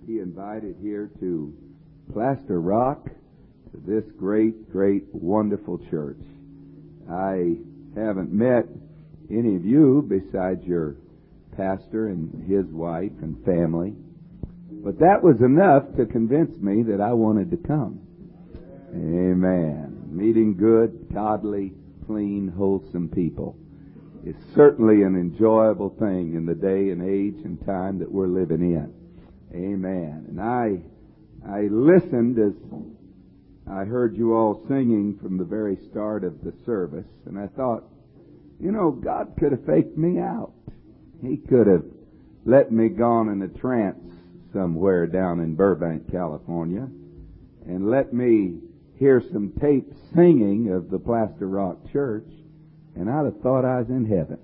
be invited here to Plaster Rock, to this great, wonderful church. I haven't met any of you besides your pastor and his wife and family, but that was enough to convince me that I wanted to come. Amen. Meeting good, godly, clean, wholesome people is certainly an enjoyable thing in the day and age and time that we're living in. Amen. And I listened as I heard you all singing from the very start of the service, and I thought, God could have faked me out. He could have let me gone in a trance somewhere down in Burbank, California, and let me hear some tapes singing of the Plaster Rock Church, and I'd have thought I was in heaven.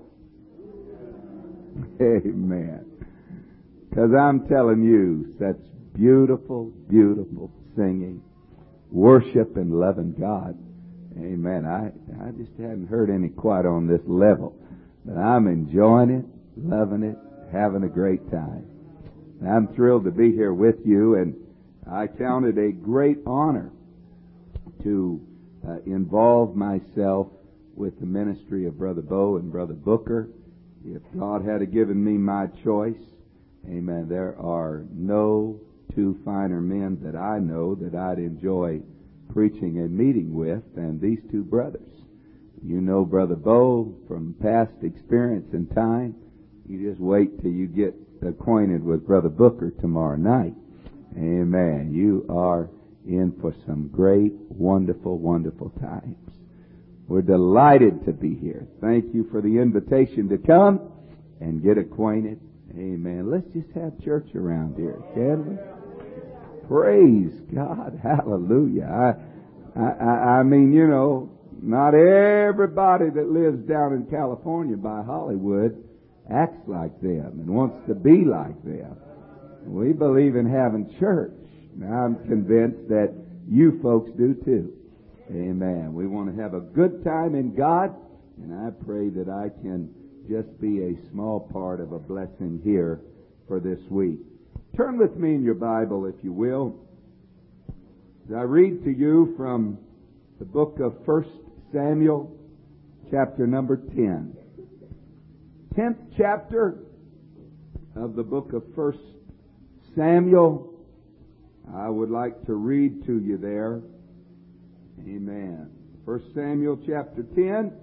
Amen. Because I'm telling you, such beautiful, beautiful singing, worship and loving God. Amen. I just hadn't heard any quite on this level. But I'm enjoying it, loving it, having a great time. And I'm thrilled to be here with you, and I count it a great honor to involve myself with the ministry of Brother Bo and Brother Booker. If God had given me my choice, amen, there are no two finer men that I know that I'd enjoy preaching and meeting with than these two brothers. You know Brother Bo from past experience and time. You just wait till you get acquainted with Brother Booker tomorrow night. Amen. You are in for some great, wonderful, wonderful times. We're delighted to be here. Thank you for the invitation to come and get acquainted. Amen. Let's just have church around here, can we? Praise God. Hallelujah. I mean, not everybody that lives down in California by Hollywood acts like them and wants to be like them. We believe in having church. Now, I'm convinced that you folks do too. Amen. We want to have a good time in God, and I pray that I can just be a small part of a blessing here for this week. Turn with me in your Bible, if you will, as I read to you from the book of 1 Samuel, chapter number 10. 10th chapter of the book of 1 Samuel. I would like to read to you there. Amen. 1 Samuel chapter 10.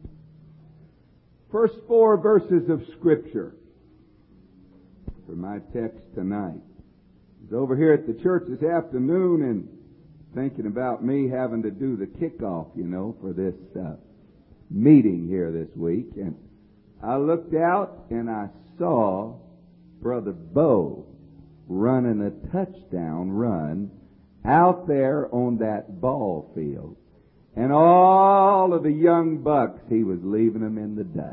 First 4 verses of Scripture for my text tonight. I was over here at the church this afternoon and thinking about me having to do the kickoff, for this meeting here this week. And I looked out and I saw Brother Bo running a touchdown run out there on that ball field. And all of the young bucks, he was leaving them in the dust.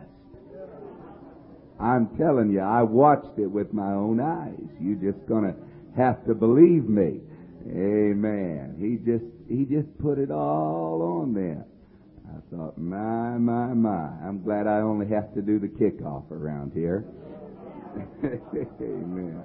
I'm telling you, I watched it with my own eyes. You're just going to have to believe me. Amen. He just put it all on them. I thought, my. I'm glad I only have to do the kickoff around here. Amen.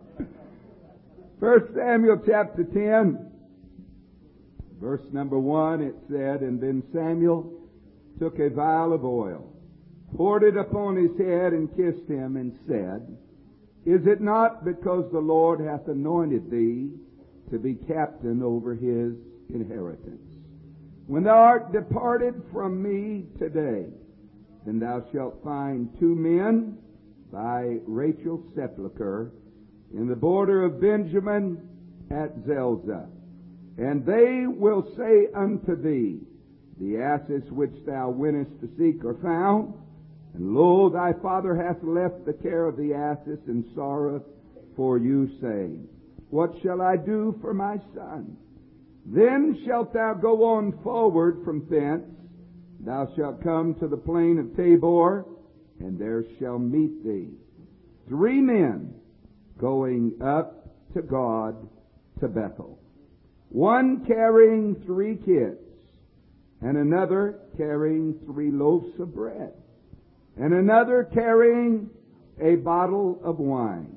1 Samuel chapter 10, verse number 1, it said, And then Samuel took a vial of oil, poured it upon his head, and kissed him, and said, Is it not because the Lord hath anointed thee to be captain over his inheritance? When thou art departed from me today, then thou shalt find 2 men by Rachel's sepulchre in the border of Benjamin at Zelzah. And they will say unto thee, The asses which thou wentest to seek are found, and lo, thy father hath left the care of the asses, and sorroweth for you, saying, What shall I do for my son? Then shalt thou go on forward from thence. Thou shalt come to the plain of Tabor, and there shall meet thee 3 men going up to God to Bethel, one carrying 3 kids, and another carrying 3 loaves of bread, and another carrying a bottle of wine.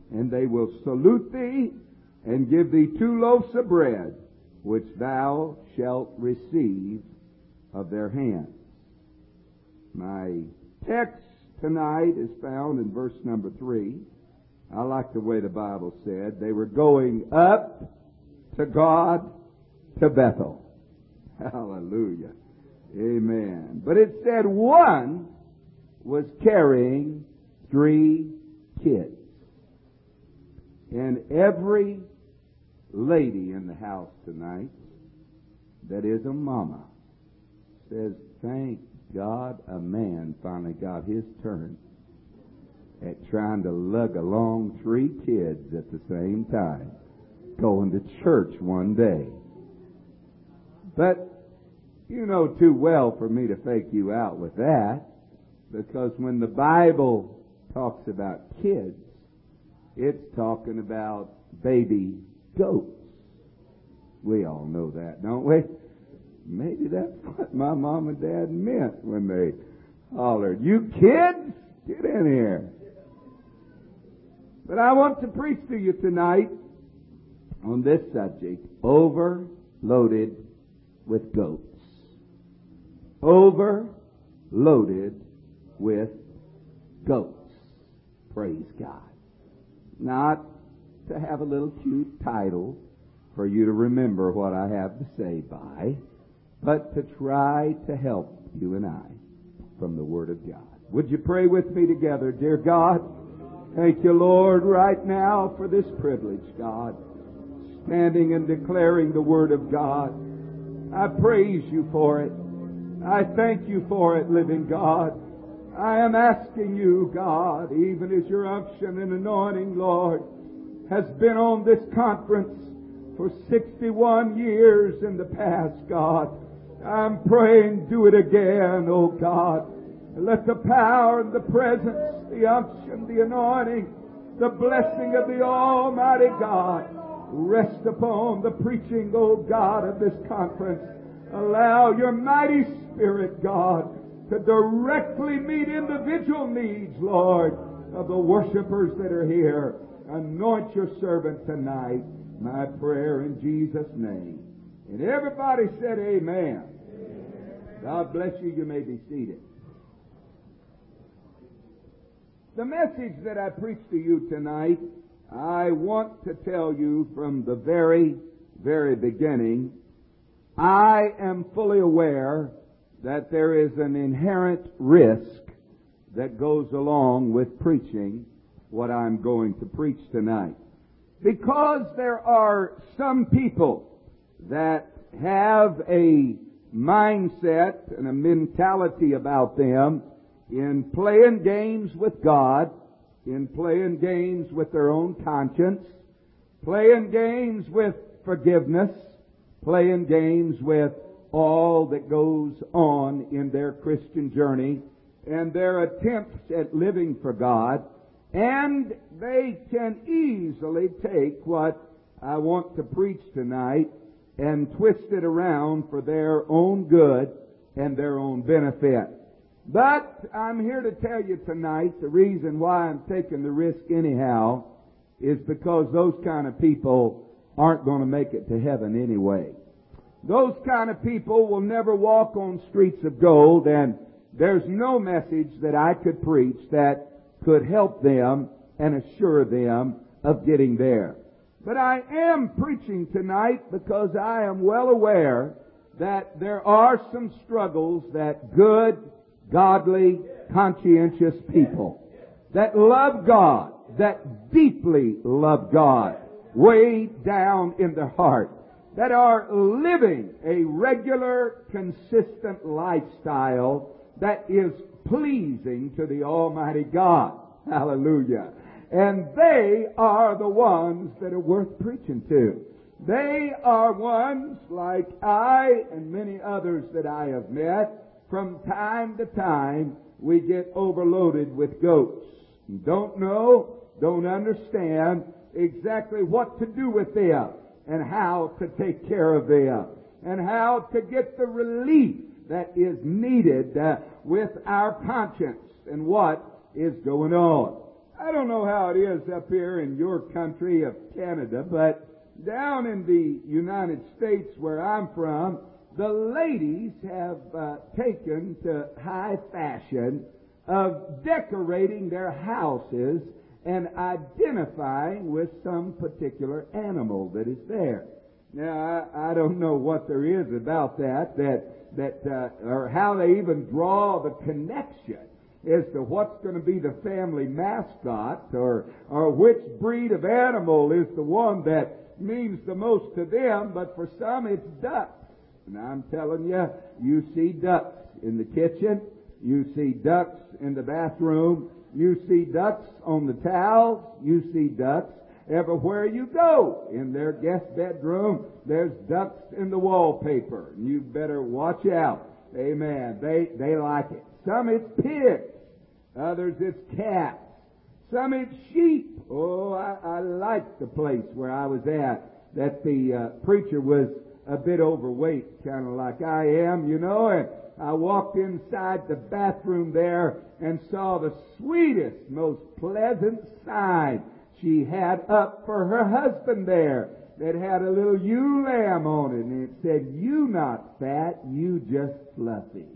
and they will salute thee and give thee 2 loaves of bread, which thou shalt receive of their hands. My text tonight is found in verse number 3. I like the way the Bible said, they were going up to God to Bethel. Hallelujah. Amen. But it said one was carrying 3 kids. And every lady in the house tonight that is a mama says, thank God a man finally got his turn at trying to lug along 3 kids at the same time, going to church one day. But you know too well for me to fake you out with that, because when the Bible talks about kids, it's talking about baby goats. We all know that, don't we? Maybe that's what my mom and dad meant when they hollered, you kids, get in here. But I want to preach to you tonight on this subject, overloaded with goats. Overloaded with goats. Praise God. Not to have a little cute title for you to remember what I have to say by, but to try to help you and I from the Word of God. Would you pray with me together, dear God? Thank you, Lord, right now for this privilege, God, standing and declaring the Word of God. I praise you for it. I thank you for it, living God. I am asking you, God, even as your unction and anointing, Lord, has been on this conference for 61 years in the past, God. I'm praying, do it again, oh God. Let the power and the presence, the unction, the anointing, the blessing of the Almighty God rest upon the preaching, oh God, of this conference. Allow your mighty Spirit, God, to directly meet individual needs, Lord, of the worshipers that are here. Anoint your servant tonight. My prayer in Jesus' name. And everybody said amen. God bless you. You may be seated. The message that I preach to you tonight, I want to tell you from the very, very beginning, I am fully aware that there is an inherent risk that goes along with preaching what I'm going to preach tonight. Because there are some people that have a mindset and a mentality about them in playing games with God, in playing games with their own conscience, playing games with forgiveness, playing games with all that goes on in their Christian journey and their attempts at living for God. And they can easily take what I want to preach tonight and twist it around for their own good and their own benefit. But I'm here to tell you tonight the reason why I'm taking the risk anyhow is because those kind of people aren't going to make it to heaven anyway. Those kind of people will never walk on streets of gold, and there's no message that I could preach that could help them and assure them of getting there. But I am preaching tonight because I am well aware that there are some struggles that good, godly, conscientious people that love God, that deeply love God, way down in their heart, that are living a regular, consistent lifestyle that is pleasing to the Almighty God. Hallelujah. And they are the ones that are worth preaching to. They are ones like I and many others that I have met. From time to time, we get overloaded with goats. Don't know, don't understand exactly what to do with them and how to take care of them and how to get the relief that is needed with our conscience and what is going on. I don't know how it is up here in your country of Canada, but down in the United States where I'm from, the ladies have taken to high fashion of decorating their houses and identifying with some particular animal that is there. Now, I don't know what there is about or how they even draw the connection as to what's going to be the family mascot or which breed of animal is the one that means the most to them, but for some it's ducks. And I'm telling you, you see ducks in the kitchen, you see ducks in the bathroom, you see ducks on the towels, you see ducks everywhere you go. In their guest bedroom, there's ducks in the wallpaper. You better watch out. Amen. They like it. Some it's pigs. Others it's cats. Some it's sheep. Oh, I liked the place where I was at, that the preacher was a bit overweight, kind of like I am, you know, and I walked inside the bathroom there and saw the sweetest, most pleasant sign she had up for her husband there that had a little ewe lamb on it, and it said, "You not fat, you just fluffy."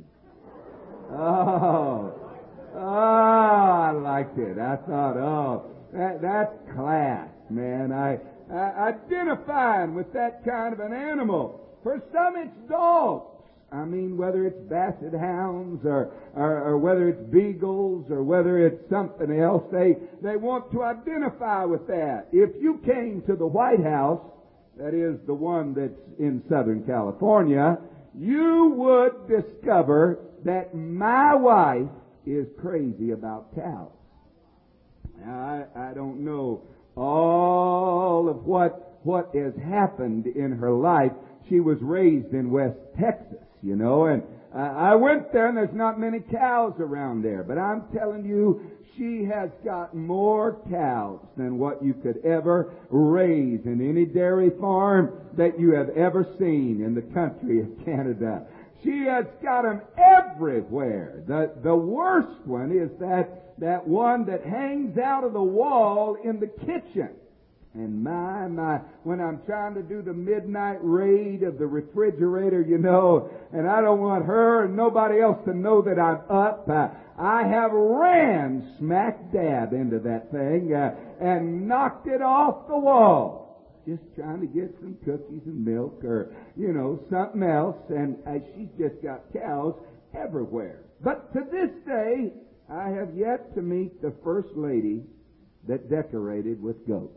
Oh, I liked it. I thought, that's class, man. I identifying with that kind of an animal. For some it's dogs. I mean, whether it's basset hounds or whether it's beagles or whether it's something else, they want to identify with that. If you came to the White House, that is the one that's in Southern California, you would discover that my wife is crazy about cows. Now, I don't know all of what has happened in her life. She was raised in West Texas, you know, and I went there and there's not many cows around there. But I'm telling you, she has got more cows than what you could ever raise in any dairy farm that you have ever seen in the country of Canada. She has got them everywhere. The worst one is that one that hangs out of the wall in the kitchen. And my, when I'm trying to do the midnight raid of the refrigerator, you know, and I don't want her and nobody else to know that I'm up, I have ran smack dab into that thing and knocked it off the wall. Just trying to get some cookies and milk or, you know, something else. And she's just got cows everywhere. But to this day, I have yet to meet the first lady that decorated with goats.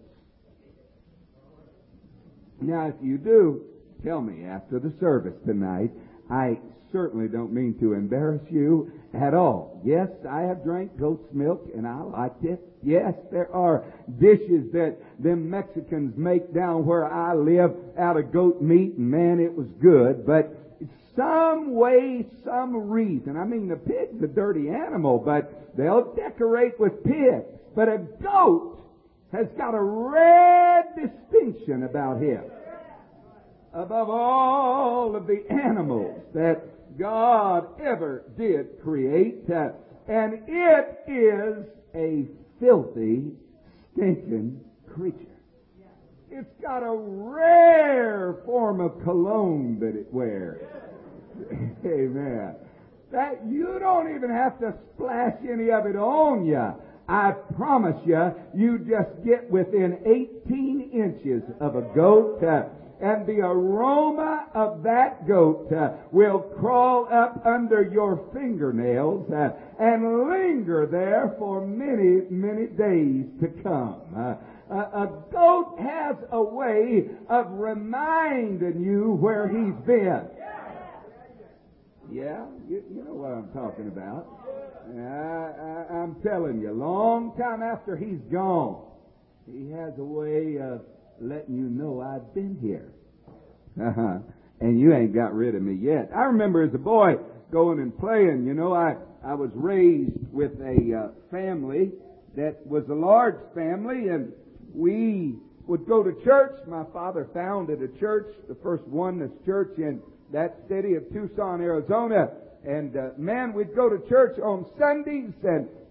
Now, if you do, tell me after the service tonight. I certainly don't mean to embarrass you at all. Yes, I have drank goat's milk and I liked it. Yes, there are dishes that them Mexicans make down where I live out of goat meat, and man, it was good. But some way, some reason, I mean, the pig's a dirty animal, but they'll decorate with pigs. But a goat has got a red distinction about him above all of the animals that God ever did create. And it is a filthy, stinking creature. It's got a rare form of cologne that it wears. Amen. That you don't even have to splash any of it on you. I promise you, you just get within 18 inches of a goat, and the aroma of that goat will crawl up under your fingernails and linger there for many, many days to come. A goat has a way of reminding you where he's been. Yeah, you know what I'm talking about. I'm telling you, long time after he's gone, he has a way of letting you know I've been here. And you ain't got rid of me yet. I remember as a boy going and playing, you know, I was raised with a family that was a large family, and we would go to church. My father founded a church, the first oneness church in that city of Tucson, Arizona. And man, we'd go to church on Sundays, and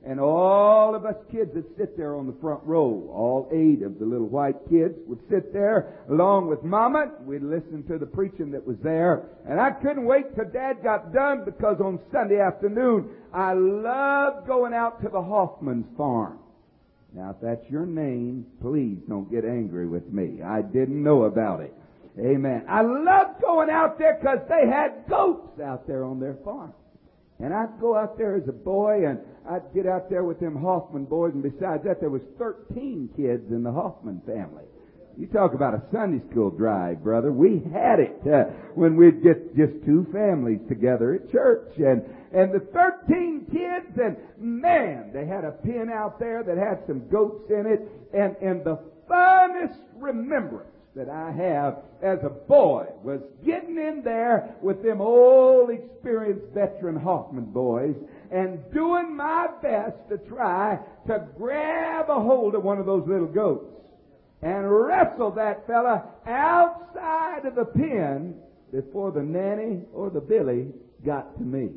And all of us kids would sit there on the front row. All 8 of the little white kids would sit there along with Mama. We'd listen to the preaching that was there. And I couldn't wait till Dad got done, because on Sunday afternoon, I loved going out to the Hoffman's farm. Now, if that's your name, please don't get angry with me. I didn't know about it. Amen. I loved going out there because they had goats out there on their farm. And I'd go out there as a boy, and I'd get out there with them Hoffman boys, and besides that, there was 13 kids in the Hoffman family. You talk about a Sunday school drive, brother. We had it when we'd get just 2 families together at church. And the 13 kids, and man, they had a pen out there that had some goats in it. And the funnest remembrance that I have as a boy was getting in there with them old experienced veteran Hoffman boys and doing my best to try to grab a hold of one of those little goats and wrestle that fella outside of the pen before the nanny or the billy got to me.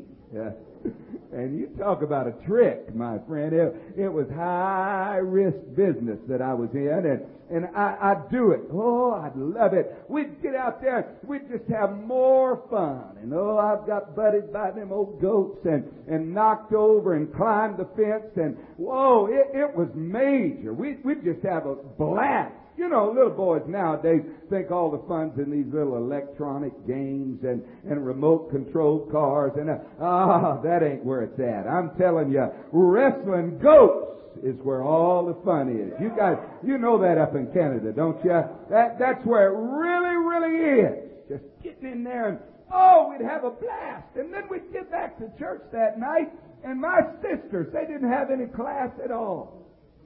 And you talk about a trick, my friend. It was high-risk business that I was in, and I'd do it. Oh, I'd love it. We'd get out there, we'd just have more fun. And I've got butted by them old goats and knocked over and climbed the fence, and whoa, it was major. We'd just have a blast. You know, little boys nowadays think all the fun's in these little electronic games and remote controlled cars, and that ain't where it's at. I'm telling you, wrestling goats is where all the fun is. You guys, you know that up in Canada, don't you? That's where it really, really is. Just getting in there and we'd have a blast. And then we'd get back to church that night, and my sisters, they didn't have any class at all.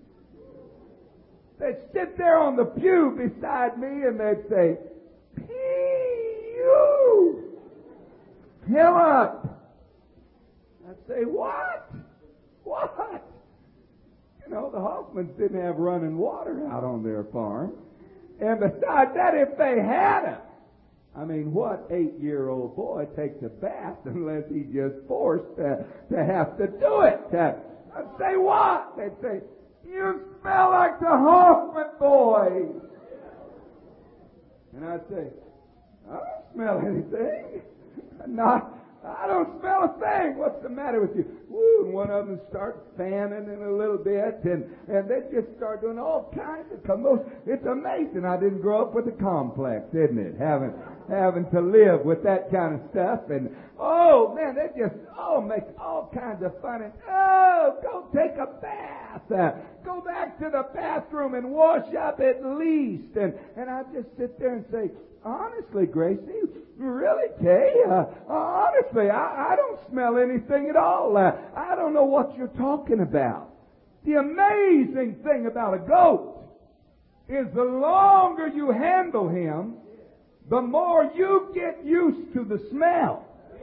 They'd sit there on the pew beside me, and they'd say, "P-U, fill up." I'd say, "What? What?" You know, the Hoffmans didn't have running water out on their farm. And besides that, if they had it, I mean, what 8-year-old boy takes a bath unless he's just forced to have to do it? I'd say, "What?" They'd say, "You smell like the Hoffman boys." And I'd say, "I don't smell anything. I don't smell a thing. What's the matter with you?" Woo, and one of them starts fanning in a little bit, and they just start doing all kinds of commotion. It's amazing I didn't grow up with a complex, isn't it? Having to live with that kind of stuff. And man, they just make all kinds of fun. And go take a bath. Go back to the bathroom and wash up at least. And I just sit there and say, "Honestly, Gracie, really, Kay? Honestly, I don't smell anything at all. I don't know what you're talking about." The amazing thing about a goat is the longer you handle him, the more you get used to the smell.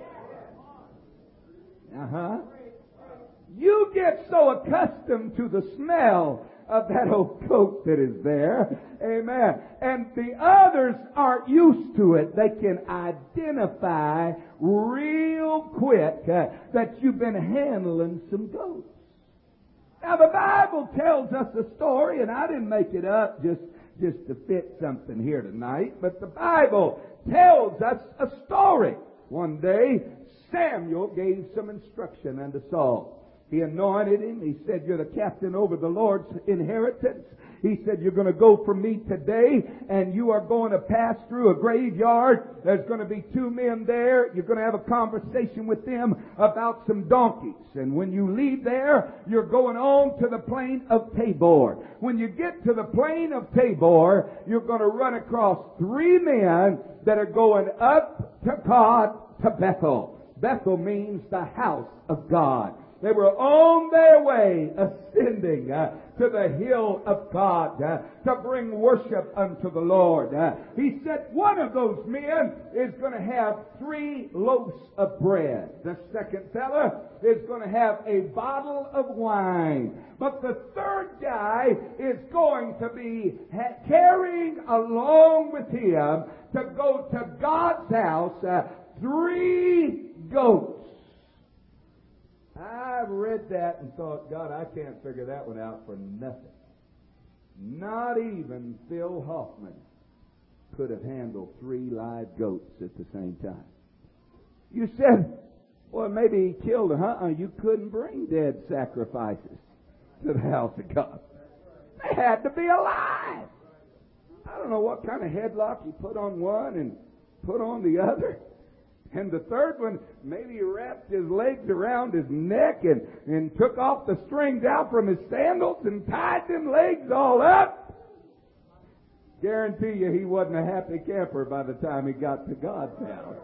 You get so accustomed to the smell of that old goat that is there. Amen. And the others aren't used to it. They can identify real quick that you've been handling some goats. Now, the Bible tells us a story, and I didn't make it up just to fit something here tonight, but the Bible tells us a story. One day, Samuel gave some instruction unto Saul. He anointed him. He said, "You're the captain over the Lord's inheritance." He said, "You're going to go from me today, and you are going to pass through a graveyard. There's going to be 2 men there. You're going to have a conversation with them about some donkeys. And when you leave there, you're going on to the plain of Tabor. When you get to the plain of Tabor, you're going to run across 3 men that are going up to God, to Bethel." Bethel means the house of God. They were on their way ascending to the hill of God to bring worship unto the Lord. He said one of those men is going to have 3 loaves of bread. The second fella is going to have a bottle of wine. But the third guy is going to be carrying along with him to go to God's house 3 goats. I've read that and thought, God, I can't figure that one out for nothing. Not even Phil Hoffman could have handled 3 live goats at the same time. You said, well, maybe he killed them. You couldn't bring dead sacrifices to the house of God. They had to be alive. I don't know what kind of headlock he put on one and put on the other. And the third one, maybe he wrapped his legs around his neck and took off the strings out from his sandals and tied them legs all up. Guarantee you he wasn't a happy camper by the time he got to God's house.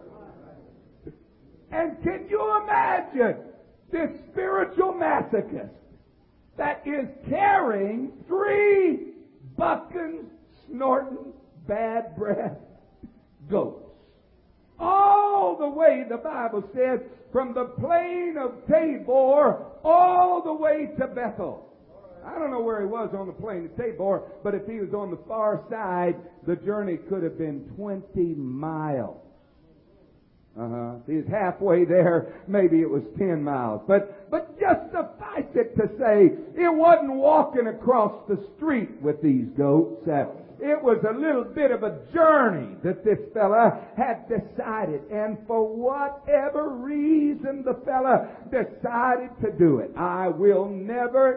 And can you imagine this spiritual masochist that is carrying 3 bucking, snorting, bad breath goats? All the way, the Bible says, from the plain of Tabor all the way to Bethel. I don't know where he was on the plain of Tabor, but if he was on the far side, the journey could have been 20 miles. If he was halfway there, maybe it was 10 miles. But just suffice it to say, it wasn't walking across the street with these goats. It was a little bit of a journey that this fella had decided. And for whatever reason the fella decided to do it, I will never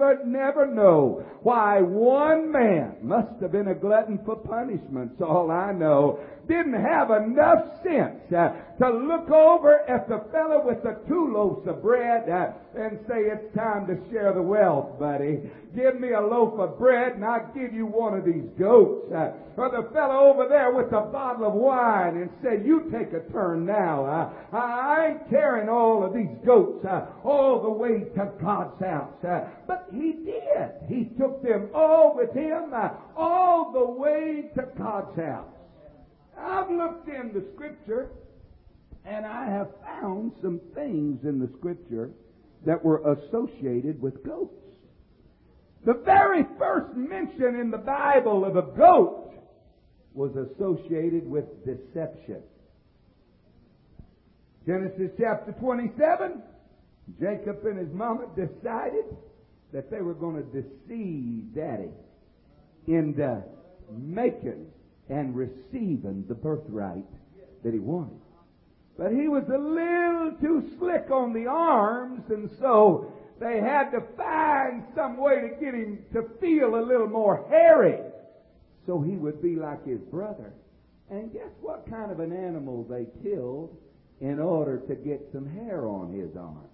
know why one man, must have been a glutton for punishments, all I know, didn't have enough sense to look over at the fellow with the 2 loaves of bread and say, it's time to share the wealth, buddy. Give me a loaf of bread and I'll give you one of these goats. Or the fellow over there with a bottle of wine and said, you take a turn now. I ain't carrying all of these goats all the way to God's house. But he did. He took them all with him all the way to God's house. I've looked in the Scripture, and I have found some things in the Scripture that were associated with goats. The very first mention in the Bible of a goat was associated with deception. Genesis chapter 27, Jacob and his mama decided that they were going to deceive Daddy into making and receiving the birthright that he wanted. But he was a little too slick on the arms, and so they had to find some way to get him to feel a little more hairy so he would be like his brother. And guess what kind of an animal they killed in order to get some hair on his arms?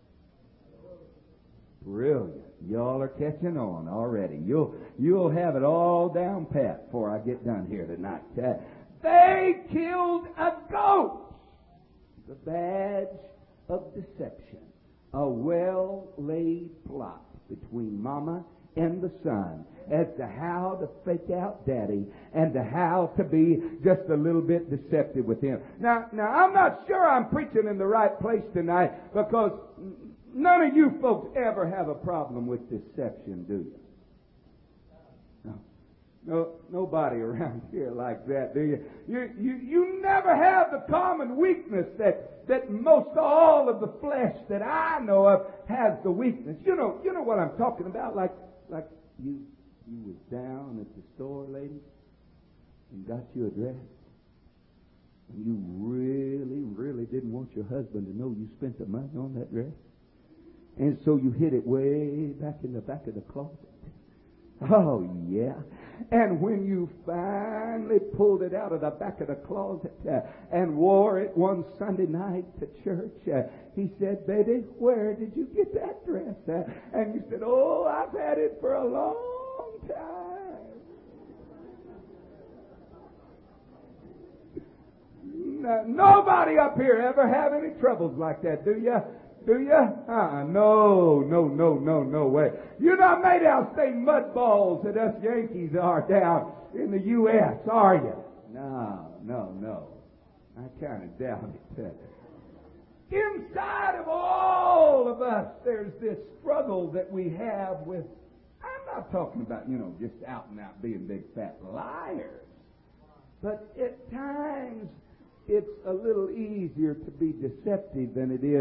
Brilliant. Y'all are catching on already. You'll have it all down pat before I get done here tonight. They killed a goat. The badge of deception. A well-laid plot between Mama and the son as to how to fake out Daddy and to how to be just a little bit deceptive with him. Now I'm not sure I'm preaching in the right place tonight, because none of you folks ever have a problem with deception, do you? No, nobody around here like that, do you? You never have the common weakness that most all of the flesh that I know of has the weakness. You know what I'm talking about? Like you was down at the store, lady, and got you a dress, and you really didn't want your husband to know you spent the money on that dress. And so you hid it way back in the back of the closet. Oh, yeah. And when you finally pulled it out of the back of the closet and wore it one Sunday night to church, he said, baby, where did you get that dress? And you said, oh, I've had it for a long time. Now, nobody up here ever have any troubles like that, do you? Do you? No way. You're not made out of state mud balls that us Yankees are down in the U.S., are you? No. I kind of doubt it. Inside of all of us, there's this struggle that we have with, I'm not talking about, just out and out being big fat liars. But at times, it's a little easier to be deceptive than it is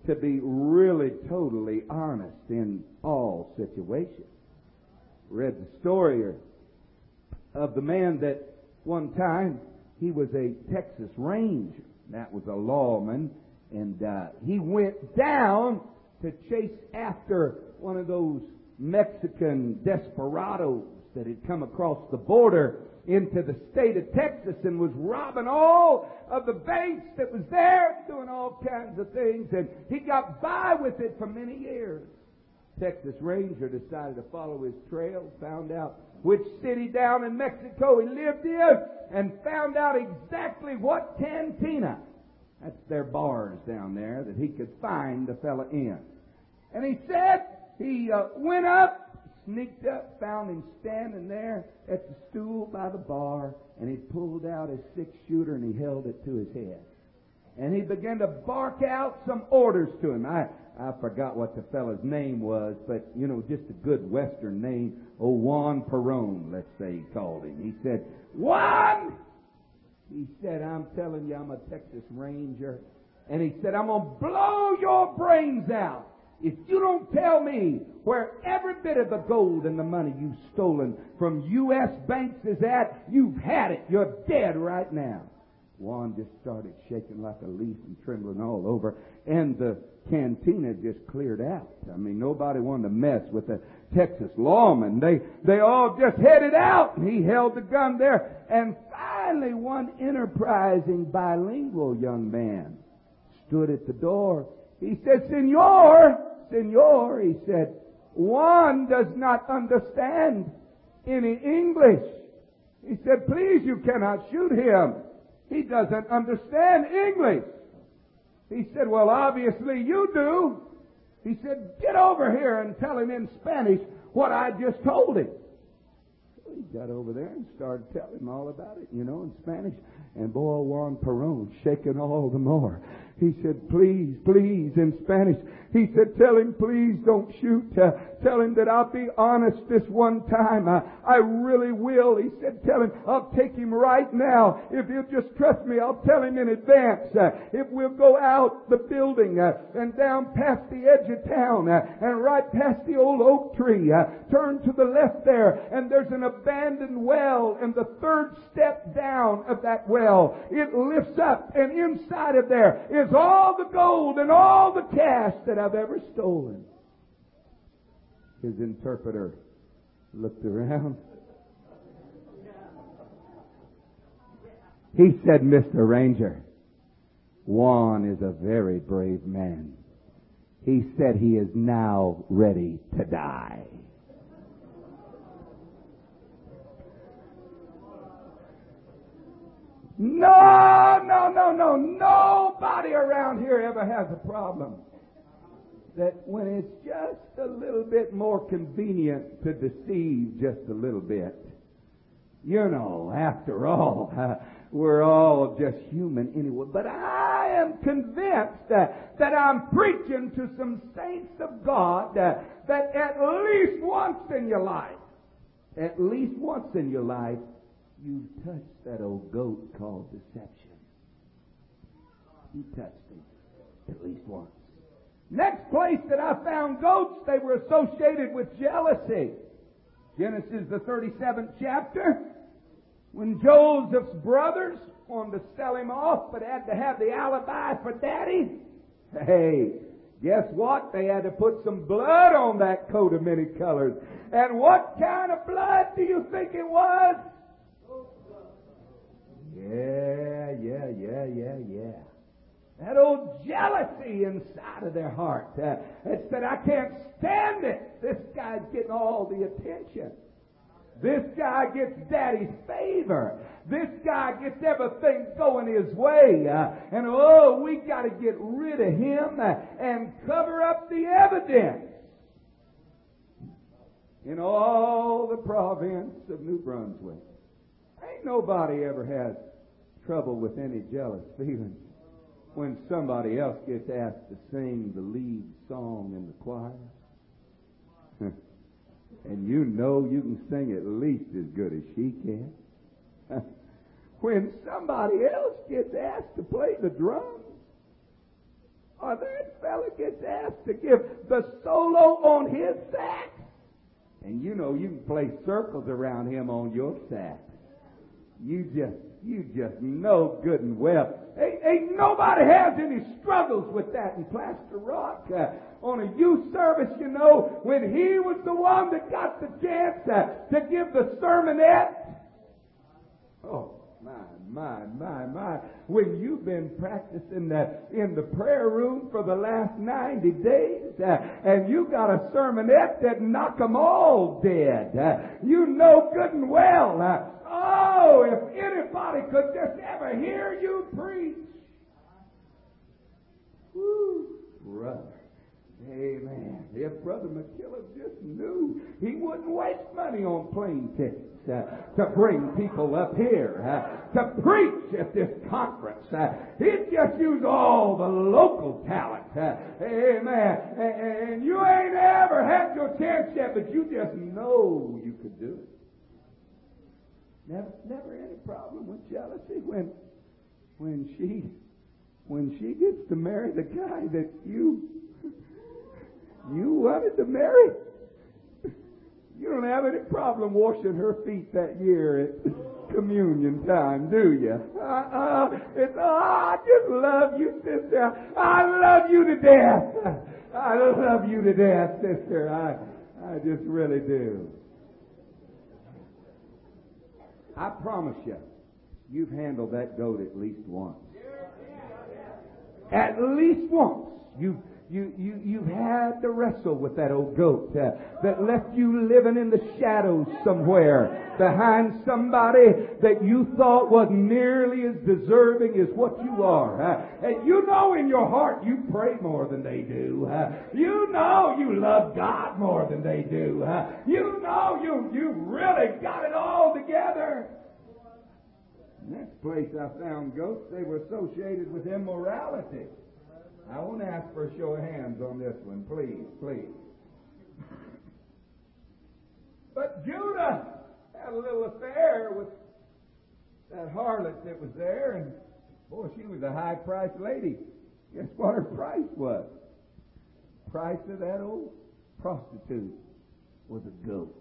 to be really totally honest in all situations. Read the story of the man that one time he was a Texas Ranger. That was a lawman, and he went down to chase after one of those Mexican desperados that had come across the border into the state of Texas and was robbing all of the banks that was there, doing all kinds of things, and he got by with it for many years. Texas Ranger decided to follow his trail, found out which city down in Mexico he lived in, and found out exactly what cantina, that's their bars down there, that he could find the fella in. And he said he went up, sneaked up, found him standing there at the stool by the bar, and he pulled out his 6-shooter and he held it to his head. And he began to bark out some orders to him. I forgot what the fella's name was, but, you know, just a good Western name. Oh, Juan Perón, let's say he called him. He said, "Juan!" He said, "I'm telling you, I'm a Texas Ranger." And he said, "I'm going to blow your brains out if you don't tell me where every bit of the gold and the money you've stolen from U.S. banks is at. You've had it. You're dead right now." Juan just started shaking like a leaf and trembling all over. And the cantina just cleared out. I mean, nobody wanted to mess with the Texas lawman. They all just headed out, and he held the gun there. And finally, one enterprising bilingual young man stood at the door. He said, Senor, he said, "Juan does not understand any English." He said, "Please, you cannot shoot him. He doesn't understand English." He said, "Well, obviously you do." He said, "Get over here and tell him in Spanish what I just told him." So he got over there and started telling him all about it, in Spanish. And boy, Juan Perón shaking all the more. He said, "Please, please," in Spanish. He said, "Tell him, please don't shoot. Tell him that I'll be honest this one time. I really will." He said, "Tell him I'll take him right now. If he'll just trust me, I'll tell him in advance. If we'll go out the building and down past the edge of town and right past the old oak tree, turn to the left there, and there's an abandoned well, and the third step down of that well, it lifts up, and inside of there is all the gold and all the cash that I've ever stolen." His interpreter looked around. He said, "Mr. Ranger, Juan is a very brave man. He said he is now ready to die." No. Nobody around here ever has a problem that when it's just a little bit more convenient to deceive just a little bit. After all, we're all just human anyway. But I am convinced that I'm preaching to some saints of God that at least once in your life, you've touched that old goat called deception. You touched him at least once. Next place that I found goats, they were associated with jealousy. Genesis, the 37th chapter, when Joseph's brothers wanted to sell him off but had to have the alibi for daddy. Hey, guess what? They had to put some blood on that coat of many colors. And what kind of blood do you think it was? Yeah. That old jealousy inside of their heart. It said, "I can't stand it. This guy's getting all the attention. This guy gets daddy's favor. This guy gets everything going his way. And we got to get rid of him and cover up the evidence." In all the province of New Brunswick, ain't nobody ever had trouble with any jealous feelings when somebody else gets asked to sing the lead song in the choir. And you can sing at least as good as she can. When somebody else gets asked to play the drums, or that fella gets asked to give the solo on his sax. And you know you can play circles around him on your sax. You just know good and well. Ain't nobody has any struggles with that in Plaster Rock. On a youth service, you know, when he was the one that got the chance to give the sermonette. Oh, my. When you've been practicing in the prayer room for the last 90 days, and you got a sermonette that knock 'em all dead, you know good and well. Oh, if anybody could just ever hear you preach. Woo, brother. Amen. If Brother McKillop just knew, he wouldn't waste money on plane tickets to bring people up here to preach at this conference. He'd just use all the local talent. Amen. And you ain't ever had your chance yet, but you just know you could do it. Never any problem with jealousy when she gets to marry the guy that you wanted to marry. You don't have any problem washing her feet that year at communion time, do you? I just love you, sister. I love you to death. I love you to death, sister. I just really do. I promise you, you've handled that goat at least once. At least once. You've had to wrestle with that old goat that left you living in the shadows somewhere behind somebody that you thought was nearly as deserving as what you are. And you know in your heart you pray more than they do. You know you love God more than they do. You know you really got it all together. Next place I found goats, they were associated with immorality. I won't ask for a show of hands on this one, please. But Judah had a little affair with that harlot that was there, and boy, she was a high-priced lady. Guess what her price was? The price of that old prostitute was a goat.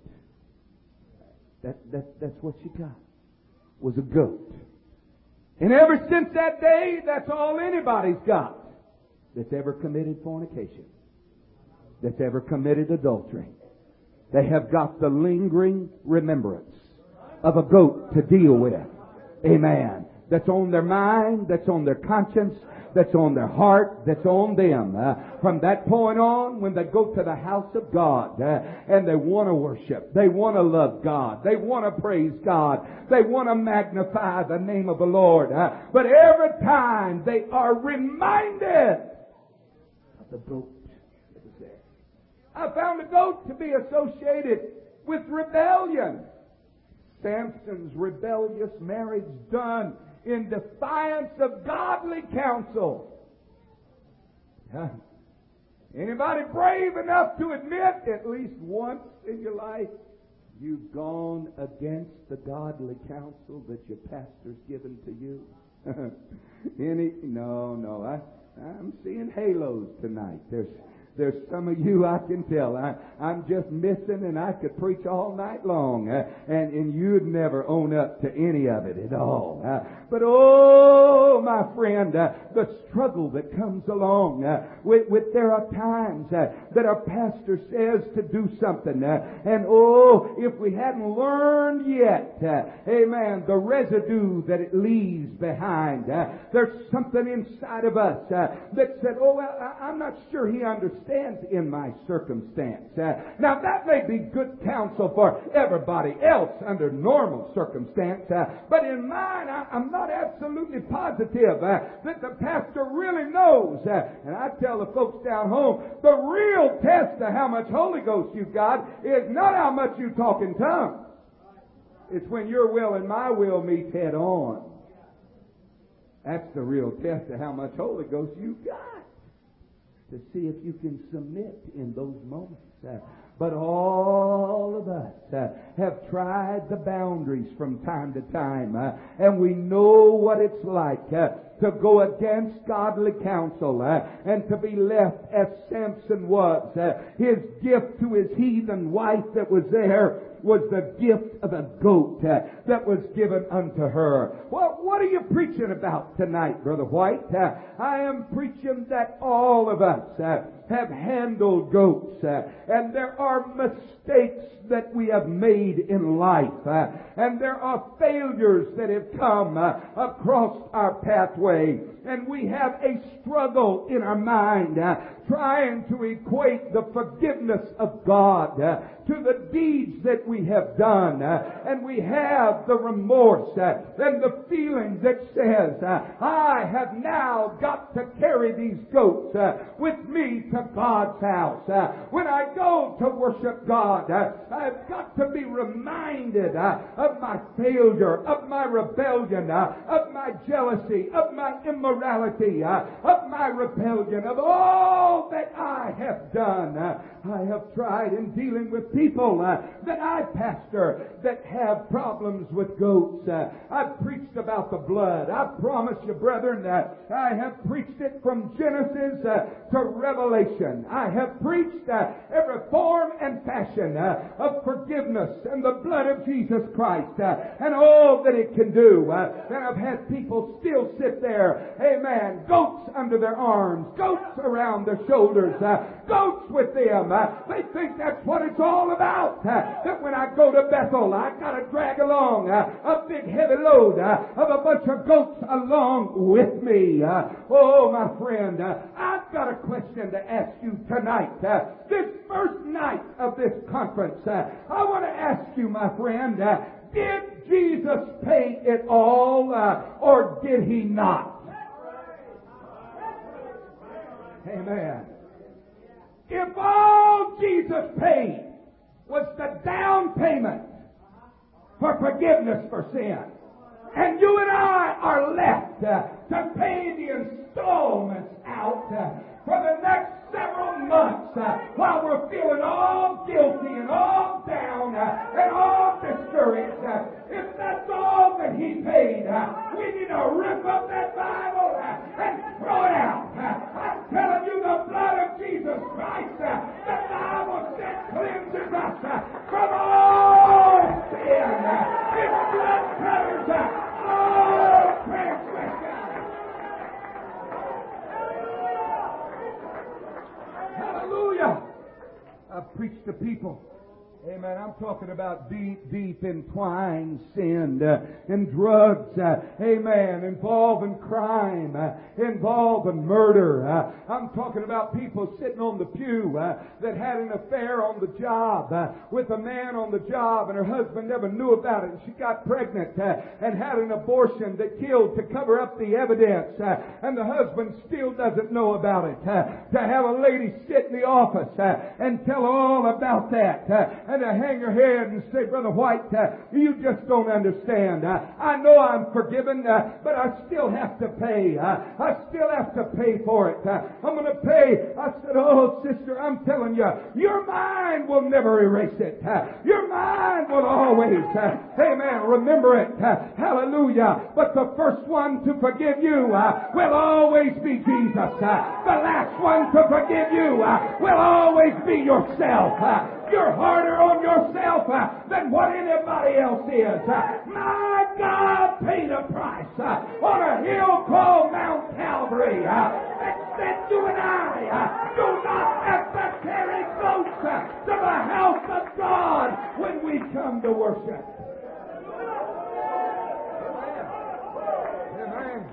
That's what she got, was a goat. And ever since that day, that's all anybody's got that's ever committed fornication, that's ever committed adultery. They have got the lingering remembrance of a goat to deal with. Amen. That's on their mind, that's on their conscience, that's on their heart, that's on them. From that point on, when they go to the house of God and they want to worship, they want to love God, they want to praise God, they want to magnify the name of the Lord. But every time they are reminded of the goat that was there. I found the goat to be associated with rebellion. Samson's rebellious marriage done in defiance of godly counsel. Anybody brave enough to admit at least once in your life you've gone against the godly counsel that your pastor's given to you? No. I'm seeing halos tonight. There's some of you I can tell. I'm just missing, and I could preach all night long, and you'd never own up to any of it at all. But oh, my friend, the struggle that comes along with there are times that our pastor says to do something, and oh, if we hadn't learned yet, amen, the residue that it leaves behind, there's something inside of us that said, oh, well, I'm not sure he understands in my circumstance. Now that may be good counsel for everybody else under normal circumstance, but in mine I'm not absolutely positive that the pastor really knows. And I tell the folks down home, the real test of how much Holy Ghost you've got is not how much you talk in tongues. It's when your will and my will meet head on. That's the real test of how much Holy Ghost you've got, to see if you can submit in those moments. But all of us us have tried the boundaries from time to time, and we know what it's like to go against godly counsel and to be left as Samson was. His gift to his heathen wife that was there was the gift of a goat that was given unto her. Well, what are you preaching about tonight, Brother White? I am preaching that all of us have handled goats, and there are mistakes that we have made in life, and there are failures that have come across our pathway, and we have a struggle in our mind trying to equate the forgiveness of God to the deeds that we have done, and we have the remorse and the feeling that says, I have now got to carry these goats with me to God's house. When I go to worship God, I've got to be reminded of my failure, of my rebellion, of my jealousy, of my immorality, of my rebellion, of all that I have done. I have tried in dealing with people that I pastor that have problems with goats. I've preached about the blood. I promise you, brethren, that I have preached it from Genesis to Revelation. I have preached every form and fashion of forgiveness and the blood of Jesus Christ and all that it can do. And I've had people still sit there, amen, goats under their arms, goats around their shoulders, goats with them. They think that's what it's all about. That when I go to Bethel, I got to drag along a big heavy load of a bunch of goats along with me. Oh, my friend, I've got a question to ask you tonight. This first night of this conference, I want to ask you, my friend, did Jesus pay it all or did He not? Amen. If all Jesus paid was the down payment for forgiveness for sin, and you and I are left to pay the installments out for the next several months while we're feeling all guilty and all down and all discouraged, if that's all that He paid, we need to rip up that Bible and throw it out. I'm telling you, the blood of Jesus Christ, the Bible said, cleanses us from all sin. His blood covers all transgression. Hallelujah. I've preached to people. Amen. I'm talking about deep entwined sin and drugs. Amen. Involving crime. Involving murder. I'm talking about people sitting on the pew that had an affair on the job with a man on the job, and her husband never knew about it. And she got pregnant and had an abortion that killed to cover up the evidence. And the husband still doesn't know about it. To have a lady sit in the office and tell all about that. And to hang her head and say, Brother White, you just don't understand. I know I'm forgiven, but I still have to pay. I still have to pay for it. I'm going to pay. I said, oh, sister, I'm telling you, your mind will never erase it. Your mind will always, amen, remember it. Hallelujah. But the first one to forgive you will always be Jesus. The last one to forgive you will always be yourself. You're harder on yourself than what anybody else is. My God paid a price on a hill called Mount Calvary. That you and I do not have to carry goats to the house of God when we come to worship. Amen.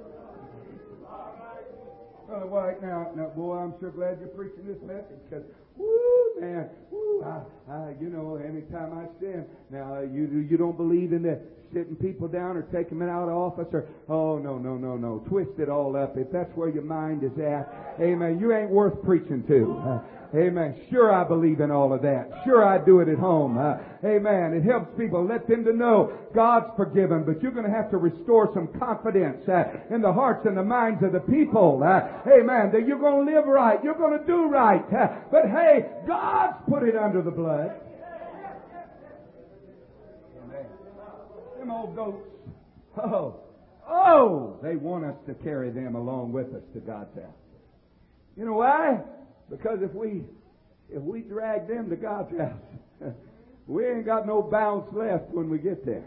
Brother White, now, boy, I'm sure glad you're preaching this message, because, woo, man, woo, you know, anytime I sin, now, you don't believe in the sitting people down or taking them out of office or, oh, no, twist it all up. If that's where your mind is at, amen, you ain't worth preaching to. Amen. Sure, I believe in all of that. Sure, I do it at home. Amen. It helps people. Let them to know God's forgiven, but you're going to have to restore some confidence in the hearts and the minds of the people. Amen. That you're going to live right. You're going to do right. But hey, God's put it under the blood. Them old goats. Oh, they want us to carry them along with us to God's house. You know why? Because if we drag them to God's house, we ain't got no bounce left when we get there.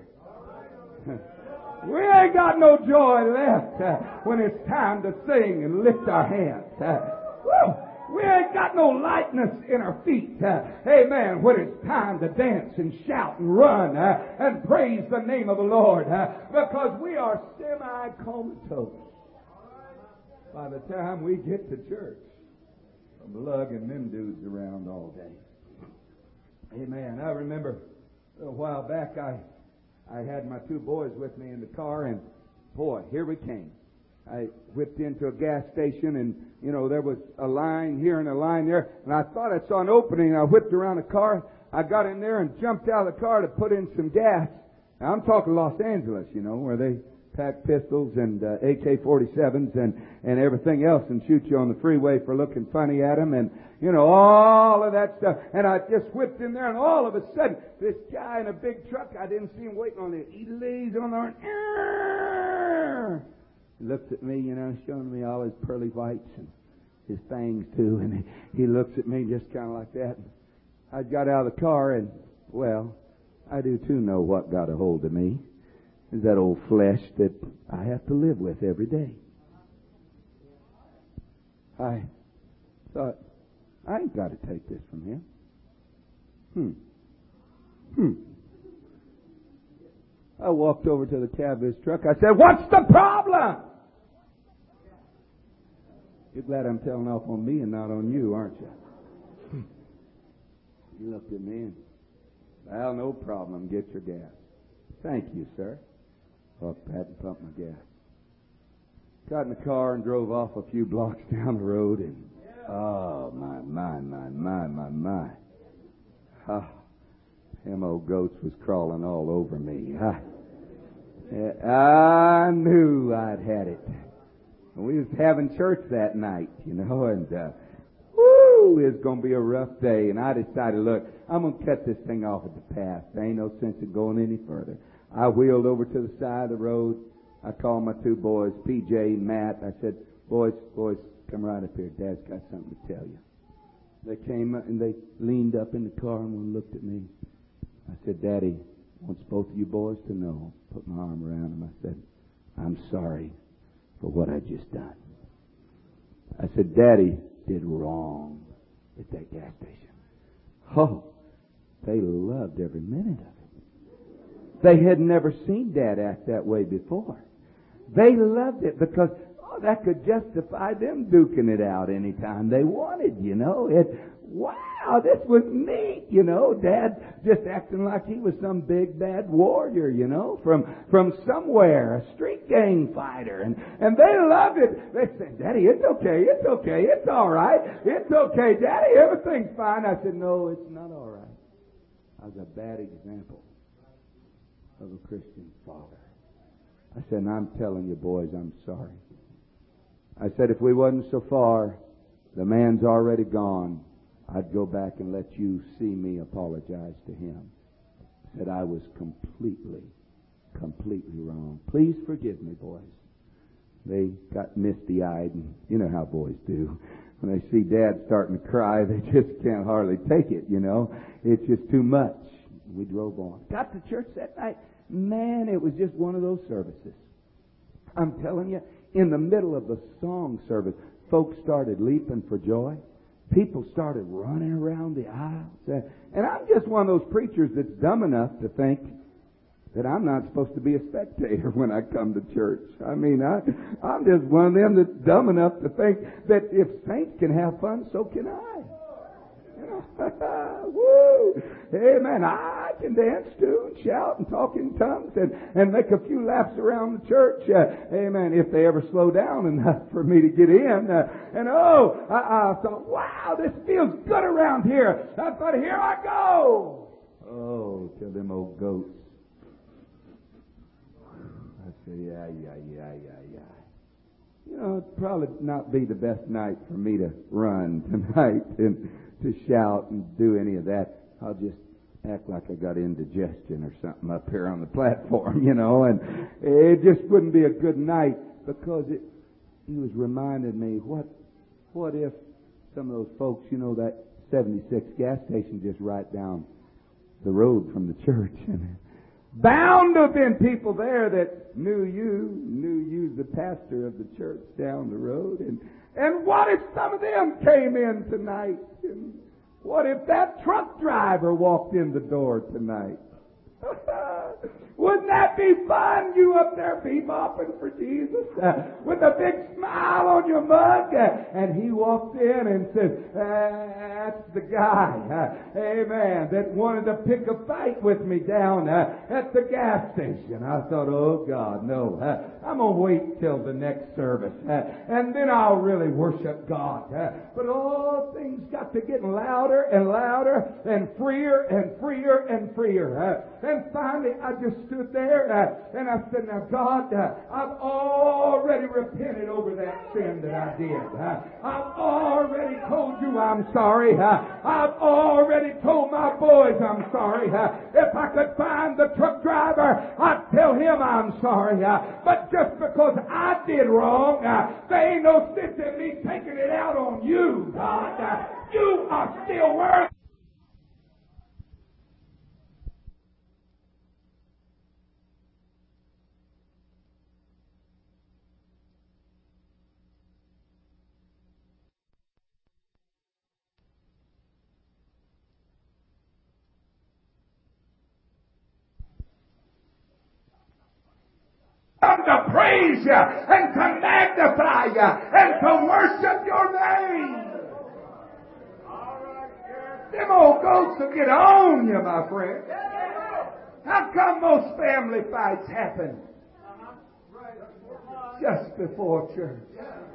We ain't got no joy left when it's time to sing and lift our hands. We ain't got no lightness in our feet. Amen. When it's time to dance and shout and run and praise the name of the Lord. Because we are semi-comatose by the time we get to church from lugging them dudes around all day. Amen. I remember a while back I had my two boys with me in the car, and boy, here we came. I whipped into a gas station, and, there was a line here and a line there, and I thought I saw an opening. I whipped around the car. I got in there and jumped out of the car to put in some gas. Now, I'm talking Los Angeles, where they pack pistols and AK-47s and everything else and shoot you on the freeway for looking funny at them and, all of that stuff. And I just whipped in there, and all of a sudden, this guy in a big truck, I didn't see him waiting on it. He lays on there. He looks at me, showing me all his pearly whites and his fangs too. And he looks at me just kind of like that. I got out of the car, and, well, I do too know what got a hold of me. Is that old flesh that I have to live with every day. I thought, I ain't got to take this from him. I walked over to the cab of his truck. I said, "What's the problem?" You're glad I'm telling off on me and not on you, aren't you? He looked at me and, "Well, no problem. Get your gas." "Thank you, sir." Walked back and pumped my gas. Got in the car and drove off a few blocks down the road, and oh, my. Them old goats was crawling all over me. I knew I'd had it. We was having church that night, and it's going to be a rough day. And I decided, look, I'm going to cut this thing off at the pass. There ain't no sense in going any further. I wheeled over to the side of the road. I called my two boys, PJ and Matt. I said, boys, come right up here. Dad's got something to tell you. They came and they leaned up in the car and one looked at me. I said, "Daddy wants both of you boys to know." Put my arm around him. I said, "I'm sorry for what I just done." I said, "Daddy did wrong at that gas station." Oh, they loved every minute of it. They had never seen Dad act that way before. They loved it because that could justify them duking it out anytime they wanted, Wow, this was neat, Dad just acting like he was some big bad warrior, from somewhere, a street gang fighter. And they loved it. They said, "Daddy, it's okay, it's all right. It's okay, Daddy, everything's fine." I said, "No, it's not all right." I was a bad example of a Christian father. I said, "And I'm telling you, boys, I'm sorry." I said, "If we wasn't so far, the man's already gone. I'd go back and let you see me apologize to him." I said, "I was completely wrong. Please forgive me, boys." They got misty-eyed, and you know how boys do. When they see Dad starting to cry, they just can't hardly take it, It's just too much. We drove on. Got to church that night. Man, it was just one of those services. I'm telling you, in the middle of the song service, folks started leaping for joy. People started running around the aisles. And I'm just one of those preachers that's dumb enough to think that I'm not supposed to be a spectator when I come to church. I mean, I'm just one of them that's dumb enough to think that if saints can have fun, so can I. Woo! Amen. I can dance too, and shout and talk in tongues and make a few laps around the church. Amen. If they ever slow down enough for me to get in. I thought, wow, this feels good around here. I thought, here I go. Oh, to them old goats. I said, yeah. It'd probably not be the best night for me to run tonight and to shout and do any of that. I'll just act like I got indigestion or something up here on the platform, and it just wouldn't be a good night because he was reminding me, what if some of those folks, that 76 gas station just right down the road from the church, and bound to have been people there that knew you, the pastor of the church down the road, and what if some of them came in tonight? And what if that truck driver walked in the door tonight? Wouldn't that be fun? You up there bebopping for Jesus with a big smile on your mug. And he walked in and said, that's the guy, amen, that wanted to pick a fight with me down at the gas station. I thought, oh God, no. I'm going to wait till the next service. And then I'll really worship God. But all things got to get louder and louder and freer and freer and freer. And finally, I just stood there and I said, now God, I've already repented over that sin that I did. I've already told you I'm sorry. I've already told my boys I'm sorry. If I could find the truck driver, I'd tell him I'm sorry. But just because I did wrong, there ain't no sense in me taking it out on you, God. You are still worthy. To praise you and to magnify you and to worship your name. Them old goats will get on you, my friend. How come most family fights happen just before church?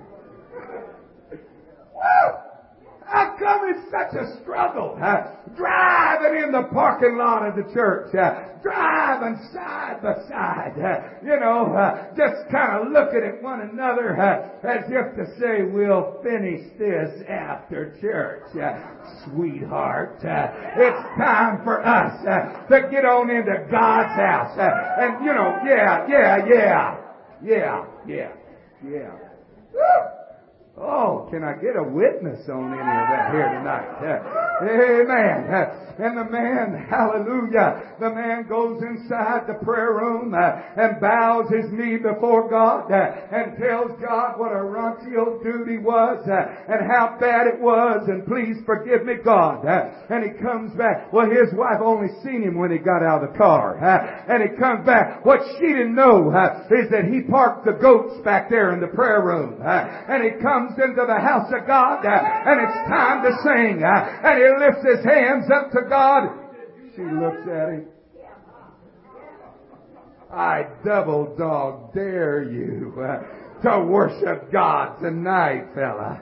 Woo! How come it's such a struggle? Driving in the parking lot of the church, driving side by side, just kind of looking at one another as if to say, we'll finish this after church. Sweetheart, it's time for us to get on into God's house. And, yeah. Woo! Oh, can I get a witness on any of that here tonight? Amen. And the man, hallelujah, the man goes inside the prayer room and bows his knee before God and tells God what a raunchy old dude he was and how bad it was, and please forgive me, God. And he comes back. Well, his wife only seen him when he got out of the car. And he comes back. What she didn't know is that he parked the goats back there in the prayer room. And he comes into the house of God and it's time to sing. And he lifts his hands up to God. She looks at him. I double dog dare you to worship God tonight, fella.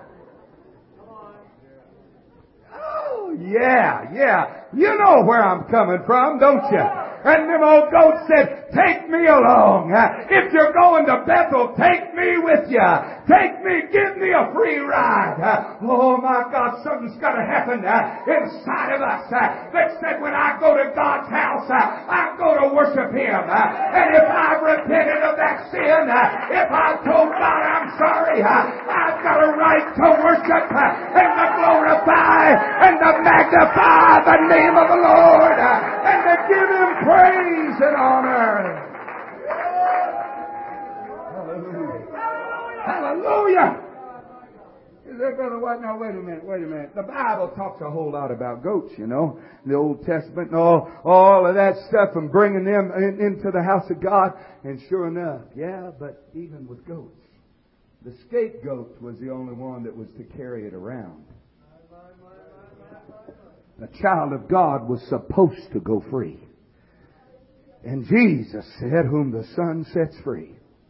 Oh, yeah. You know where I'm coming from, don't you? And them old goats said, take me along. If you're going to Bethel, take me with you. Take me, give me a free ride. Oh my God, something's got to happen inside of us that said when I go to God's house, I go to worship Him. And if I've repented of that sin, if I told God I'm sorry, I've got a right to worship and to glorify and to magnify the name of the Lord and to give Him praise and honor. Hallelujah. Is that Brother White? No, wait a minute. The Bible talks a whole lot about goats, the Old Testament and all of that stuff and bringing them into the house of God. And sure enough, but even with goats, the scapegoat was the only one that was to carry it around. The child of God was supposed to go free. And Jesus said, whom the Son sets free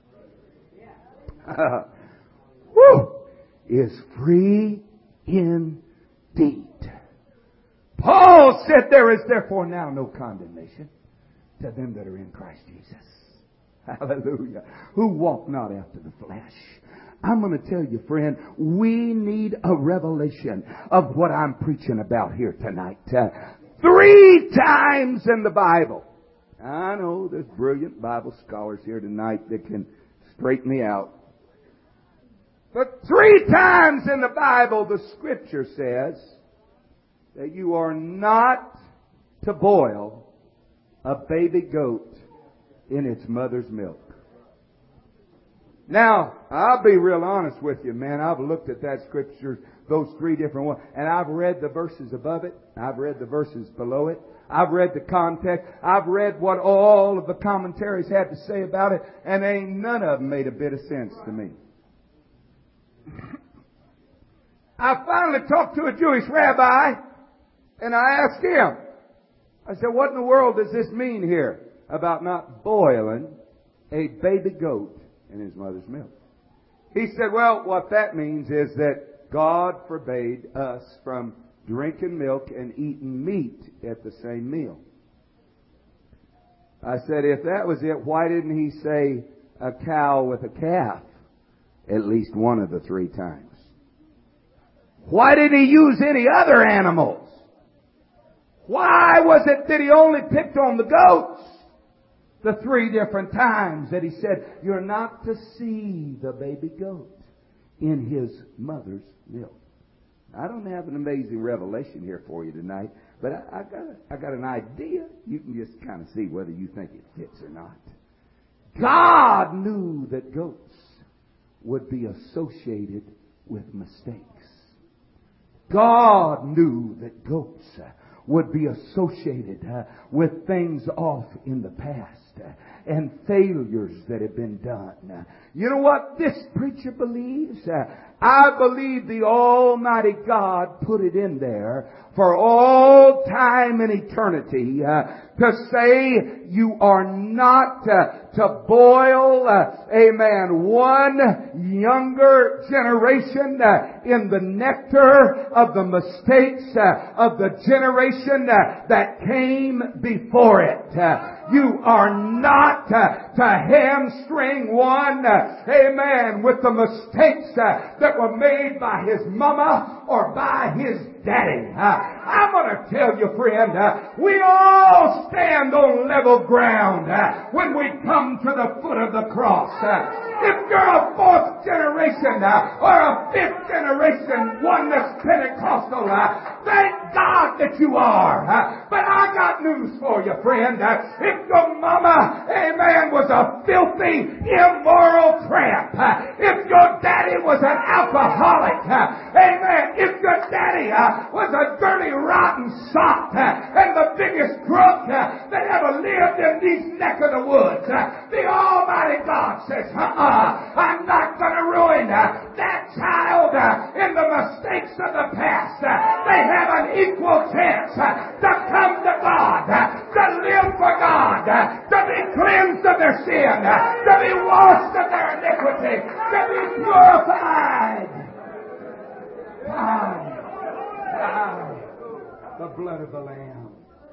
is free indeed. Paul said, there is therefore now no condemnation to them that are in Christ Jesus. Hallelujah. Who walk not after the flesh. I'm going to tell you, friend, we need a revelation of what I'm preaching about here tonight. 3 times in the Bible. I know there's brilliant Bible scholars here tonight that can straighten me out. But 3 times in the Bible the Scripture says that you are not to boil a baby goat in its mother's milk. Now, I'll be real honest with you, man. I've looked at that Scripture, those 3 different ones, and I've read the verses above it. I've read the verses below it. I've read the context. I've read what all of the commentaries had to say about it, and ain't none of them made a bit of sense to me. I finally talked to a Jewish rabbi, and I asked him, I said, what in the world does this mean here about not boiling a baby goat in his mother's milk? He said, well, what that means is that God forbade us from drinking milk and eating meat at the same meal. I said, if that was it, why didn't he say a cow with a calf at least one of the 3 times? Why didn't he use any other animals? Why was it that he only picked on the goats the 3 different times that he said, you're not to see the baby goat in his mother's milk? I don't have an amazing revelation here for you tonight, but I got an idea. You can just kind of see whether you think it fits or not. God knew that goats would be associated with mistakes. God knew that goats would be associated with things off in the past and failures that have been done. You know what this preacher believes? I believe the Almighty God put it in there for all time and eternity to say you are not to boil, one younger generation in the nectar of the mistakes of the generation that came before it. You are not to hamstring one, with the mistakes that were made by his mama or by his daddy. I'm going to tell you, friend, we all stand on level ground when we come to the foot of the cross. If you're a 4th generation or a 5th generation Oneness Pentecostal, thank God that you are. But I got news for you, friend. If your mama, was a filthy, immoral tramp, if your daddy was an alcoholic, if your daddy was a dirty, rotten sot and the biggest crook that ever lived in these neck of the woods, the Almighty God says, I'm not going to ruin that child in the mistakes of the past. They have an equal chance to come to God, to live for God, to be cleansed of their sin, to be washed of their iniquity, to be purified by the blood of the Lamb.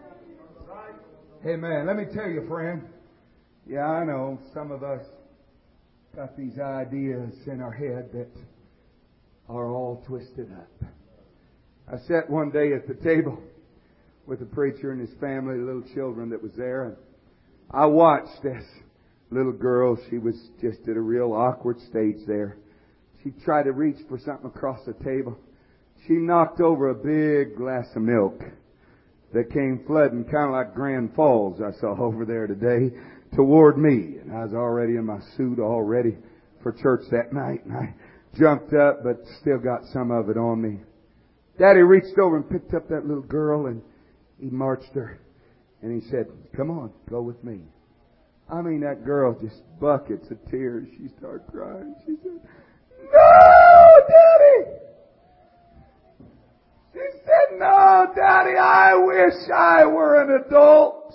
Amen. Let me tell you, friend. Yeah, I know some of us got these ideas in our head that are all twisted up. I sat one day at the table with a preacher and his family, the little children that was there, and I watched this little girl. She was just at a real awkward stage there. She tried to reach for something across the table. She knocked over a big glass of milk that came flooding, kind of like Grand Falls I saw over there today, toward me. And I was already in my suit, all ready for church that night. And I jumped up, but still got some of it on me. Daddy reached over and picked up that little girl, and he marched her. And he said, come on, go with me. I mean, that girl just buckets of tears. She started crying. She said, no, Daddy! She said, no, Daddy, I wish I were an adult.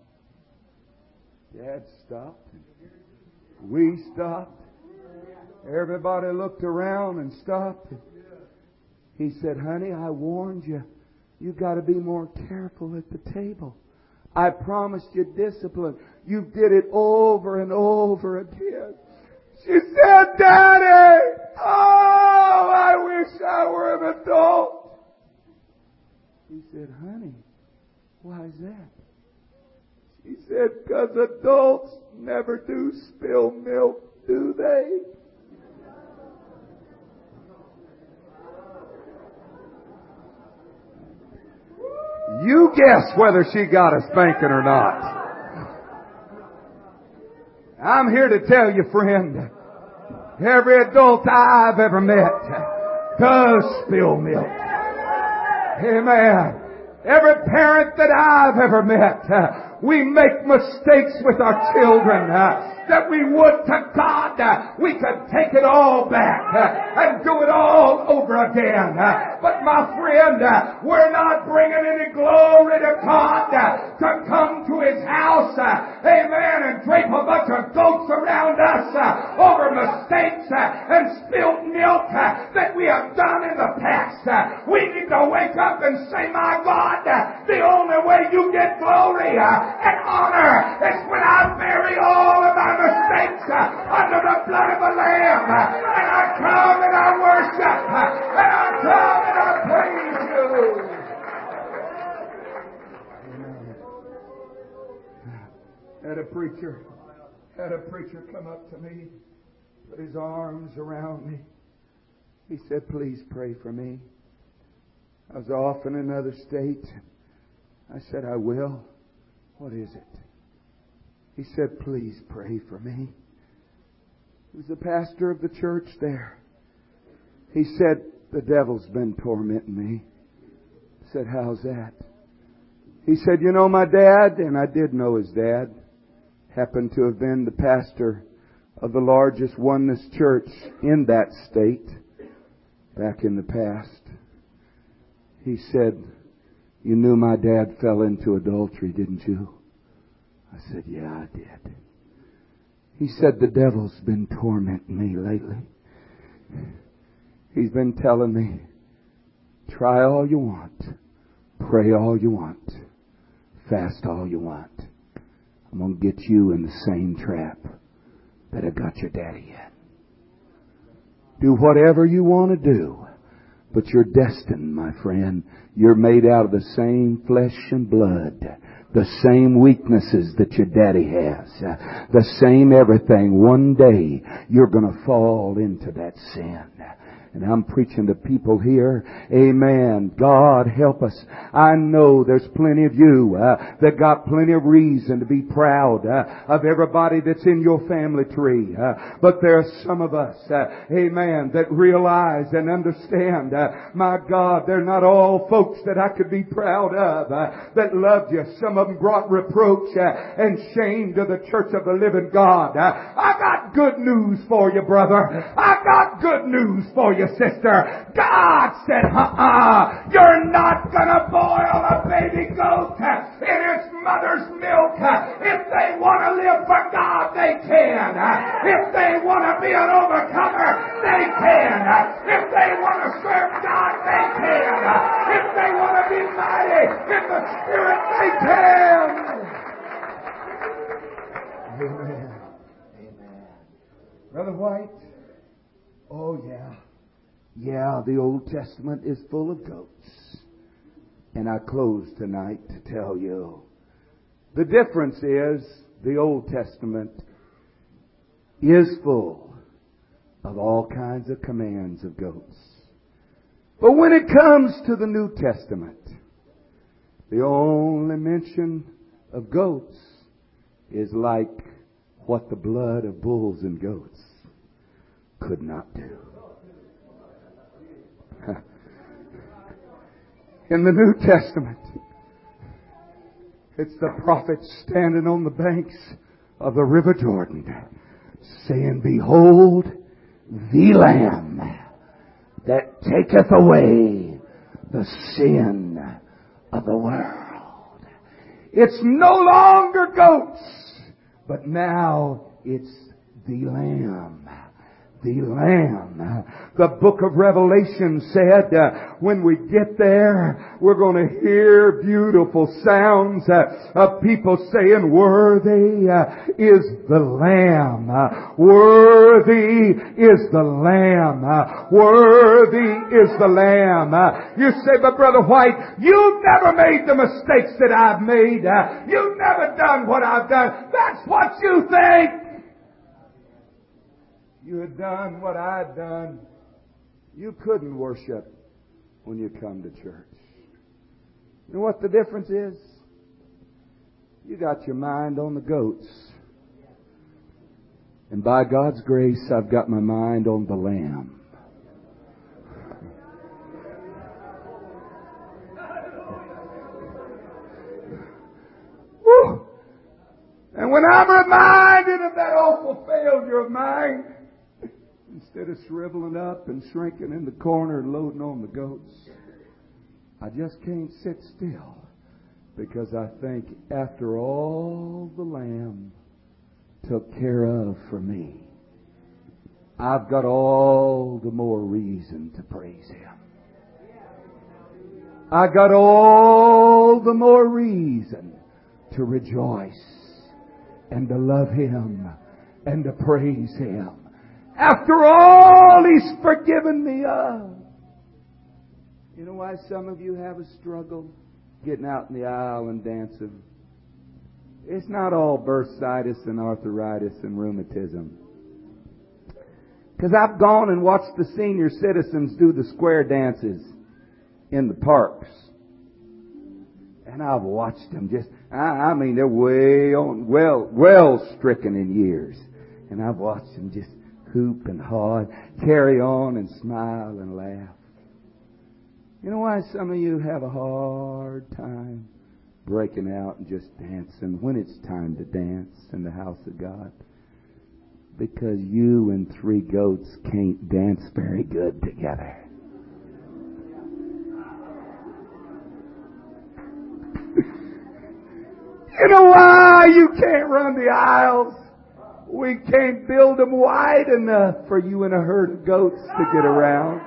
Dad stopped. We stopped. Everybody looked around and stopped. He said, honey, I warned you. You've got to be more careful at the table. I promised you discipline. You did it over and over again. She said, Daddy, oh, I wish I were an adult. He said, honey, Why is that? She said, because adults never do spill milk, do they? You guess whether she got a spanking or not. I'm here to tell you, friend, every adult I've ever met does spill milk. Amen. Every parent that I've ever met, we make mistakes with our children that we would to God we could take it all back and do it all over again. But my friend, we're not bringing any glory to God to come to His house, amen, and drape a bunch of goats around us over mistakes and spilled milk that we have done in the past. We need to wake up and say, my God, the only way you get glory and honor is when I bury all of my mistakes under the blood of the Lamb, and I come and I worship, and I come and I praise you. Had a preacher come up to me, put his arms around me. He said, please pray for me. I was off in another state. I said, I will. What is it? He said, please pray for me. He was the pastor of the church there. He said, the devil's been tormenting me. I said, how's that? He said, you know my dad, and I did know his dad, happened to have been the pastor of the largest oneness church in that state back in the past. He said, you knew my dad fell into adultery, didn't you? I said, yeah, I did. He said, the devil's been tormenting me lately. He's been telling me, try all you want, pray all you want, fast all you want. I'm going to get you in the same trap that I got your daddy in. Do whatever you want to do, but you're destined, my friend. You're made out of the same flesh and blood, the same weaknesses that your daddy has, the same everything. One day you're going to fall into that sin. And I'm preaching to people here. Amen. God help us. I know there's plenty of you that got plenty of reason to be proud of everybody that's in your family tree. But there are some of us, amen, that realize and understand, my God, they're not all folks that I could be proud of that loved you. Some of them brought reproach and shame to the church of the living God. I got good news for you, brother. I got good news for you, sister. God said, you're not gonna boil a baby goat in its mother's milk. If they want to live for God, they can. If they want to be an overcomer, they can. If they want to serve God, they can. If they want to be mighty in the Spirit, they can. Amen. Amen. Brother White, oh yeah. Yeah, the Old Testament is full of goats. And I close tonight to tell you, the difference is the Old Testament is full of all kinds of commands of goats. But when it comes to the New Testament, the only mention of goats is like what the blood of bulls and goats could not do. In the New Testament, it's the prophets standing on the banks of the River Jordan saying, behold the Lamb that taketh away the sin of the world. It's no longer goats, but now it's the Lamb the Lamb. The book of Revelation said when we get there, we're going to hear beautiful sounds of people saying, "Worthy is the Lamb. Worthy is the Lamb. Worthy is the Lamb." You say, "But Brother White, you've never made the mistakes that I've made. You've never done what I've done." That's what you think. You had done what I'd done. You couldn't worship when you come to church. You know what the difference is? You got your mind on the goats. And by God's grace, I've got my mind on the Lamb. Woo! And when I'm reminded of that awful failure of mine, instead of shriveling up and shrinking in the corner and loading on the goats, I just can't sit still, because I think, after all the Lamb took care of for me, I've got all the more reason to praise Him. I got all the more reason to rejoice and to love Him and to praise Him. After all He's forgiven me of. You know why some of you have a struggle getting out in the aisle and dancing? It's not all bursitis and arthritis and rheumatism. Because I've gone and watched the senior citizens do the square dances in the parks. And I've watched them just, I mean, they're way on, well stricken in years. And I've watched them just hoop and haw, carry on and smile and laugh. You know why some of you have a hard time breaking out and just dancing when it's time to dance in the house of God? Because you and three goats can't dance very good together. You know why you can't run the aisles? We can't build them wide enough for you and a herd of goats to get around.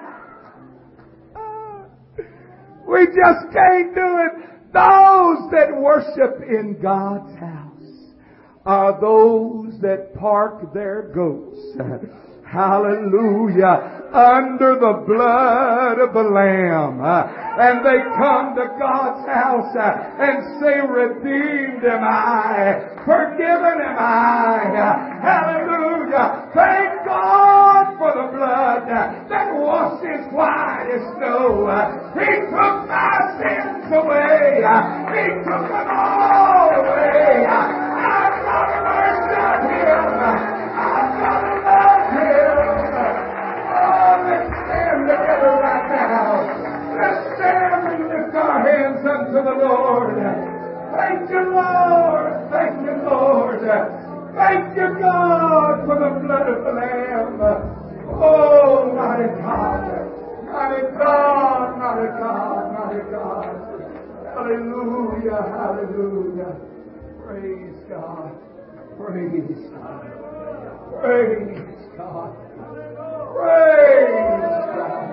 We just can't do it. Those that worship in God's house are those that park their goats. Hallelujah. Under the blood of the Lamb. And they come to God's house and say, "Redeemed am I. Forgiven am I." Hallelujah. Thank God for the blood that washes white as snow. He took my sins away. He took them all away. I've got to worship Him. I've got to love Him. Oh, let's stand together right now. Let's stand and lift our hands unto the Lord. Thank you, Lord. Thank you, Lord. Thank you, God, for the blood of the Lamb. Oh, mighty God. Mighty God, mighty God, mighty God. Hallelujah, hallelujah. Praise God. Praise God. Praise God. Praise God.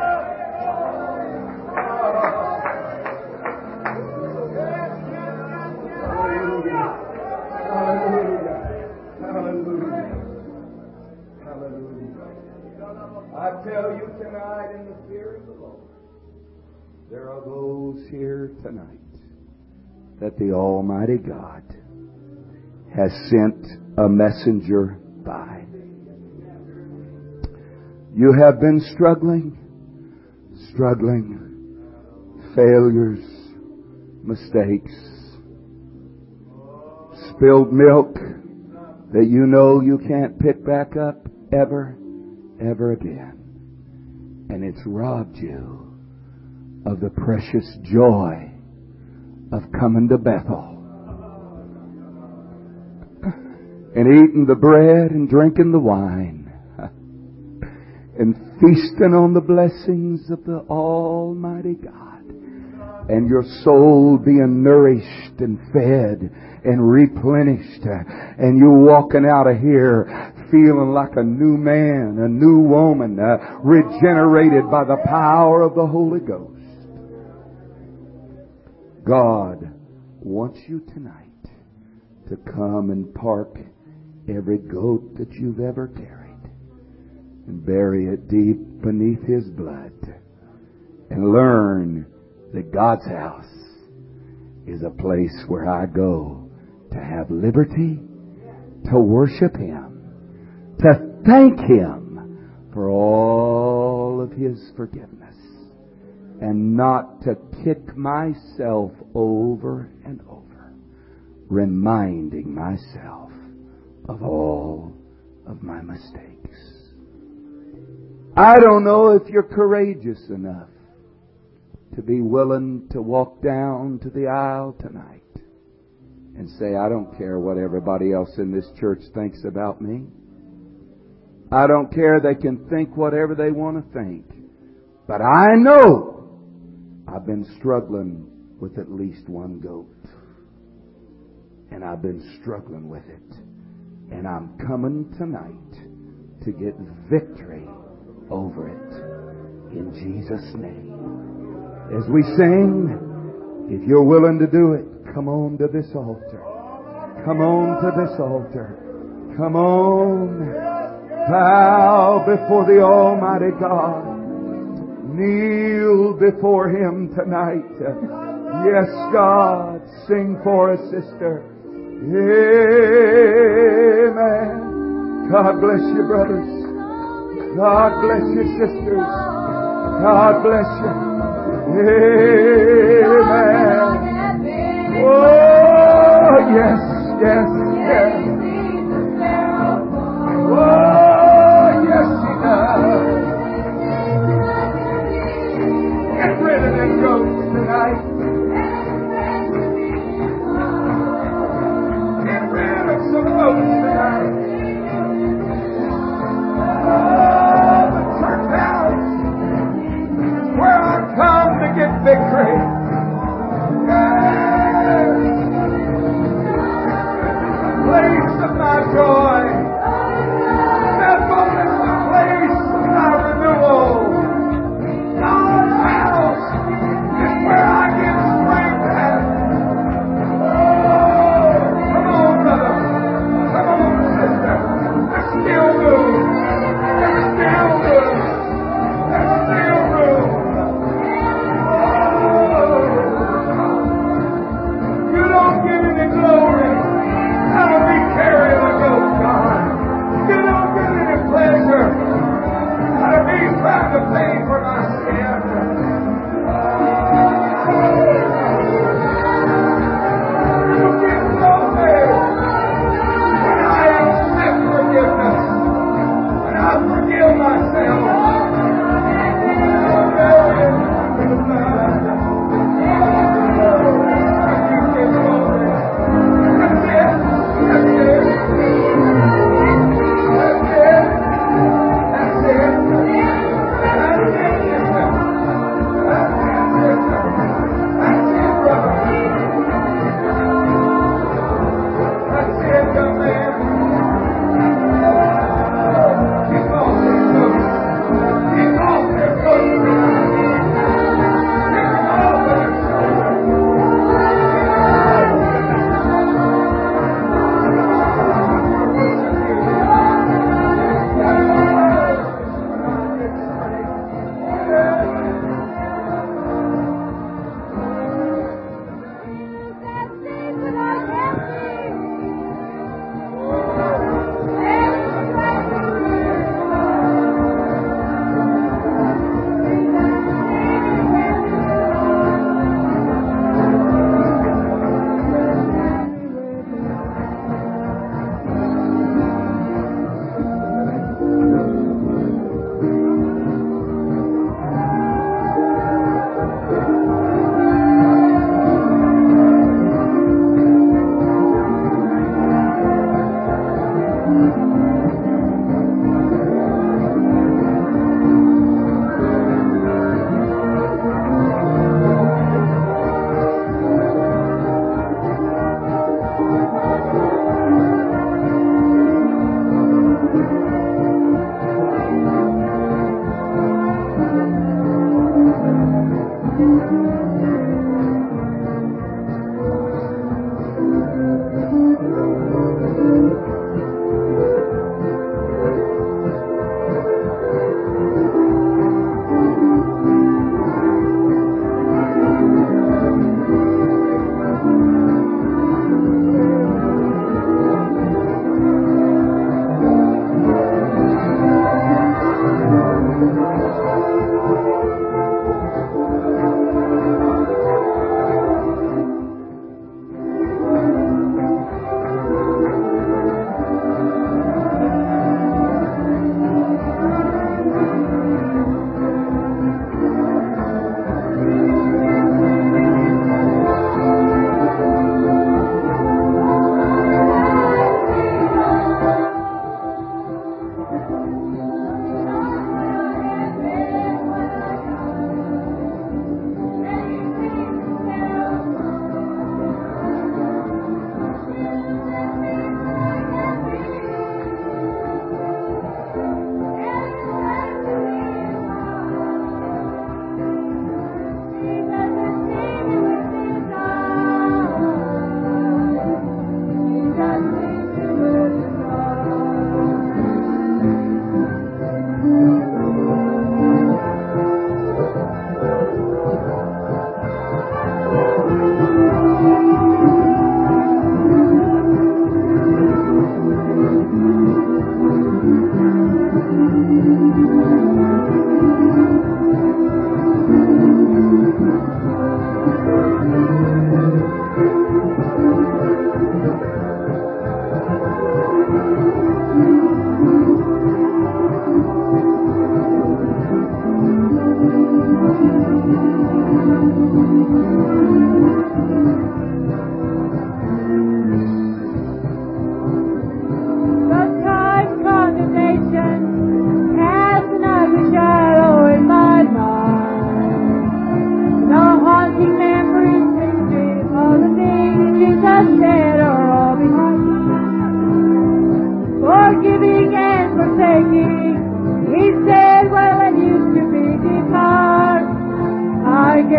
I tell you tonight, in the fear of the Lord, there are those here tonight that the Almighty God has sent a messenger by. You have been struggling, failures, mistakes, spilled milk that you know you can't pick back up ever again. And it's robbed you of the precious joy of coming to Bethel and eating the bread and drinking the wine and feasting on the blessings of the Almighty God. and your soul being nourished and fed and replenished, and you walking out of here feeling like a new man, a new woman, regenerated by the power of the Holy Ghost. God wants you tonight to come and park every goat that you've ever carried and bury it deep beneath His blood, and learn that God's house is a place where I go to have liberty, to worship Him, to thank Him for all of His forgiveness, and not to kick myself over and over, reminding myself of all of my mistakes. I don't know if you're courageous enough to be willing to walk down to the aisle tonight and say, I don't care what everybody else in this church thinks about me. I don't care. They can think whatever they want to think. But I know I've been struggling with at least one goat. And I've been struggling with it. And I'm coming tonight to get victory over it. In Jesus' name. As we sing, if you're willing to do it, come on to this altar. Come on to this altar. Come on. Bow before the Almighty God. Kneel before Him tonight. Yes, God. Sing for us, sister. Amen. God bless you, brothers. God bless you, sisters. God bless you. Amen. Oh, yes, yes, yes. Oh, yes, He does. Get rid of them goats tonight. Get rid of some goats tonight. Oh, the church house where I come to get victory. Yes. Place of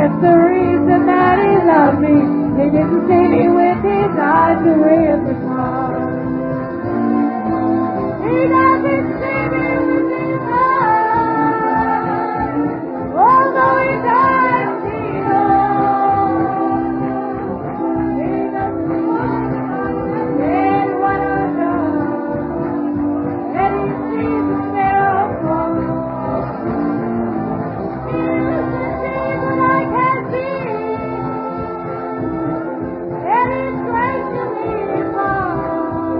That's the reason that He loved me. He didn't see me with His eyes to with His heart. He doesn't see me with His eyes, although He died me on. He doesn't see what I've done, and He sees the miracle. He doesn't see what I can see, and He's graciously mine.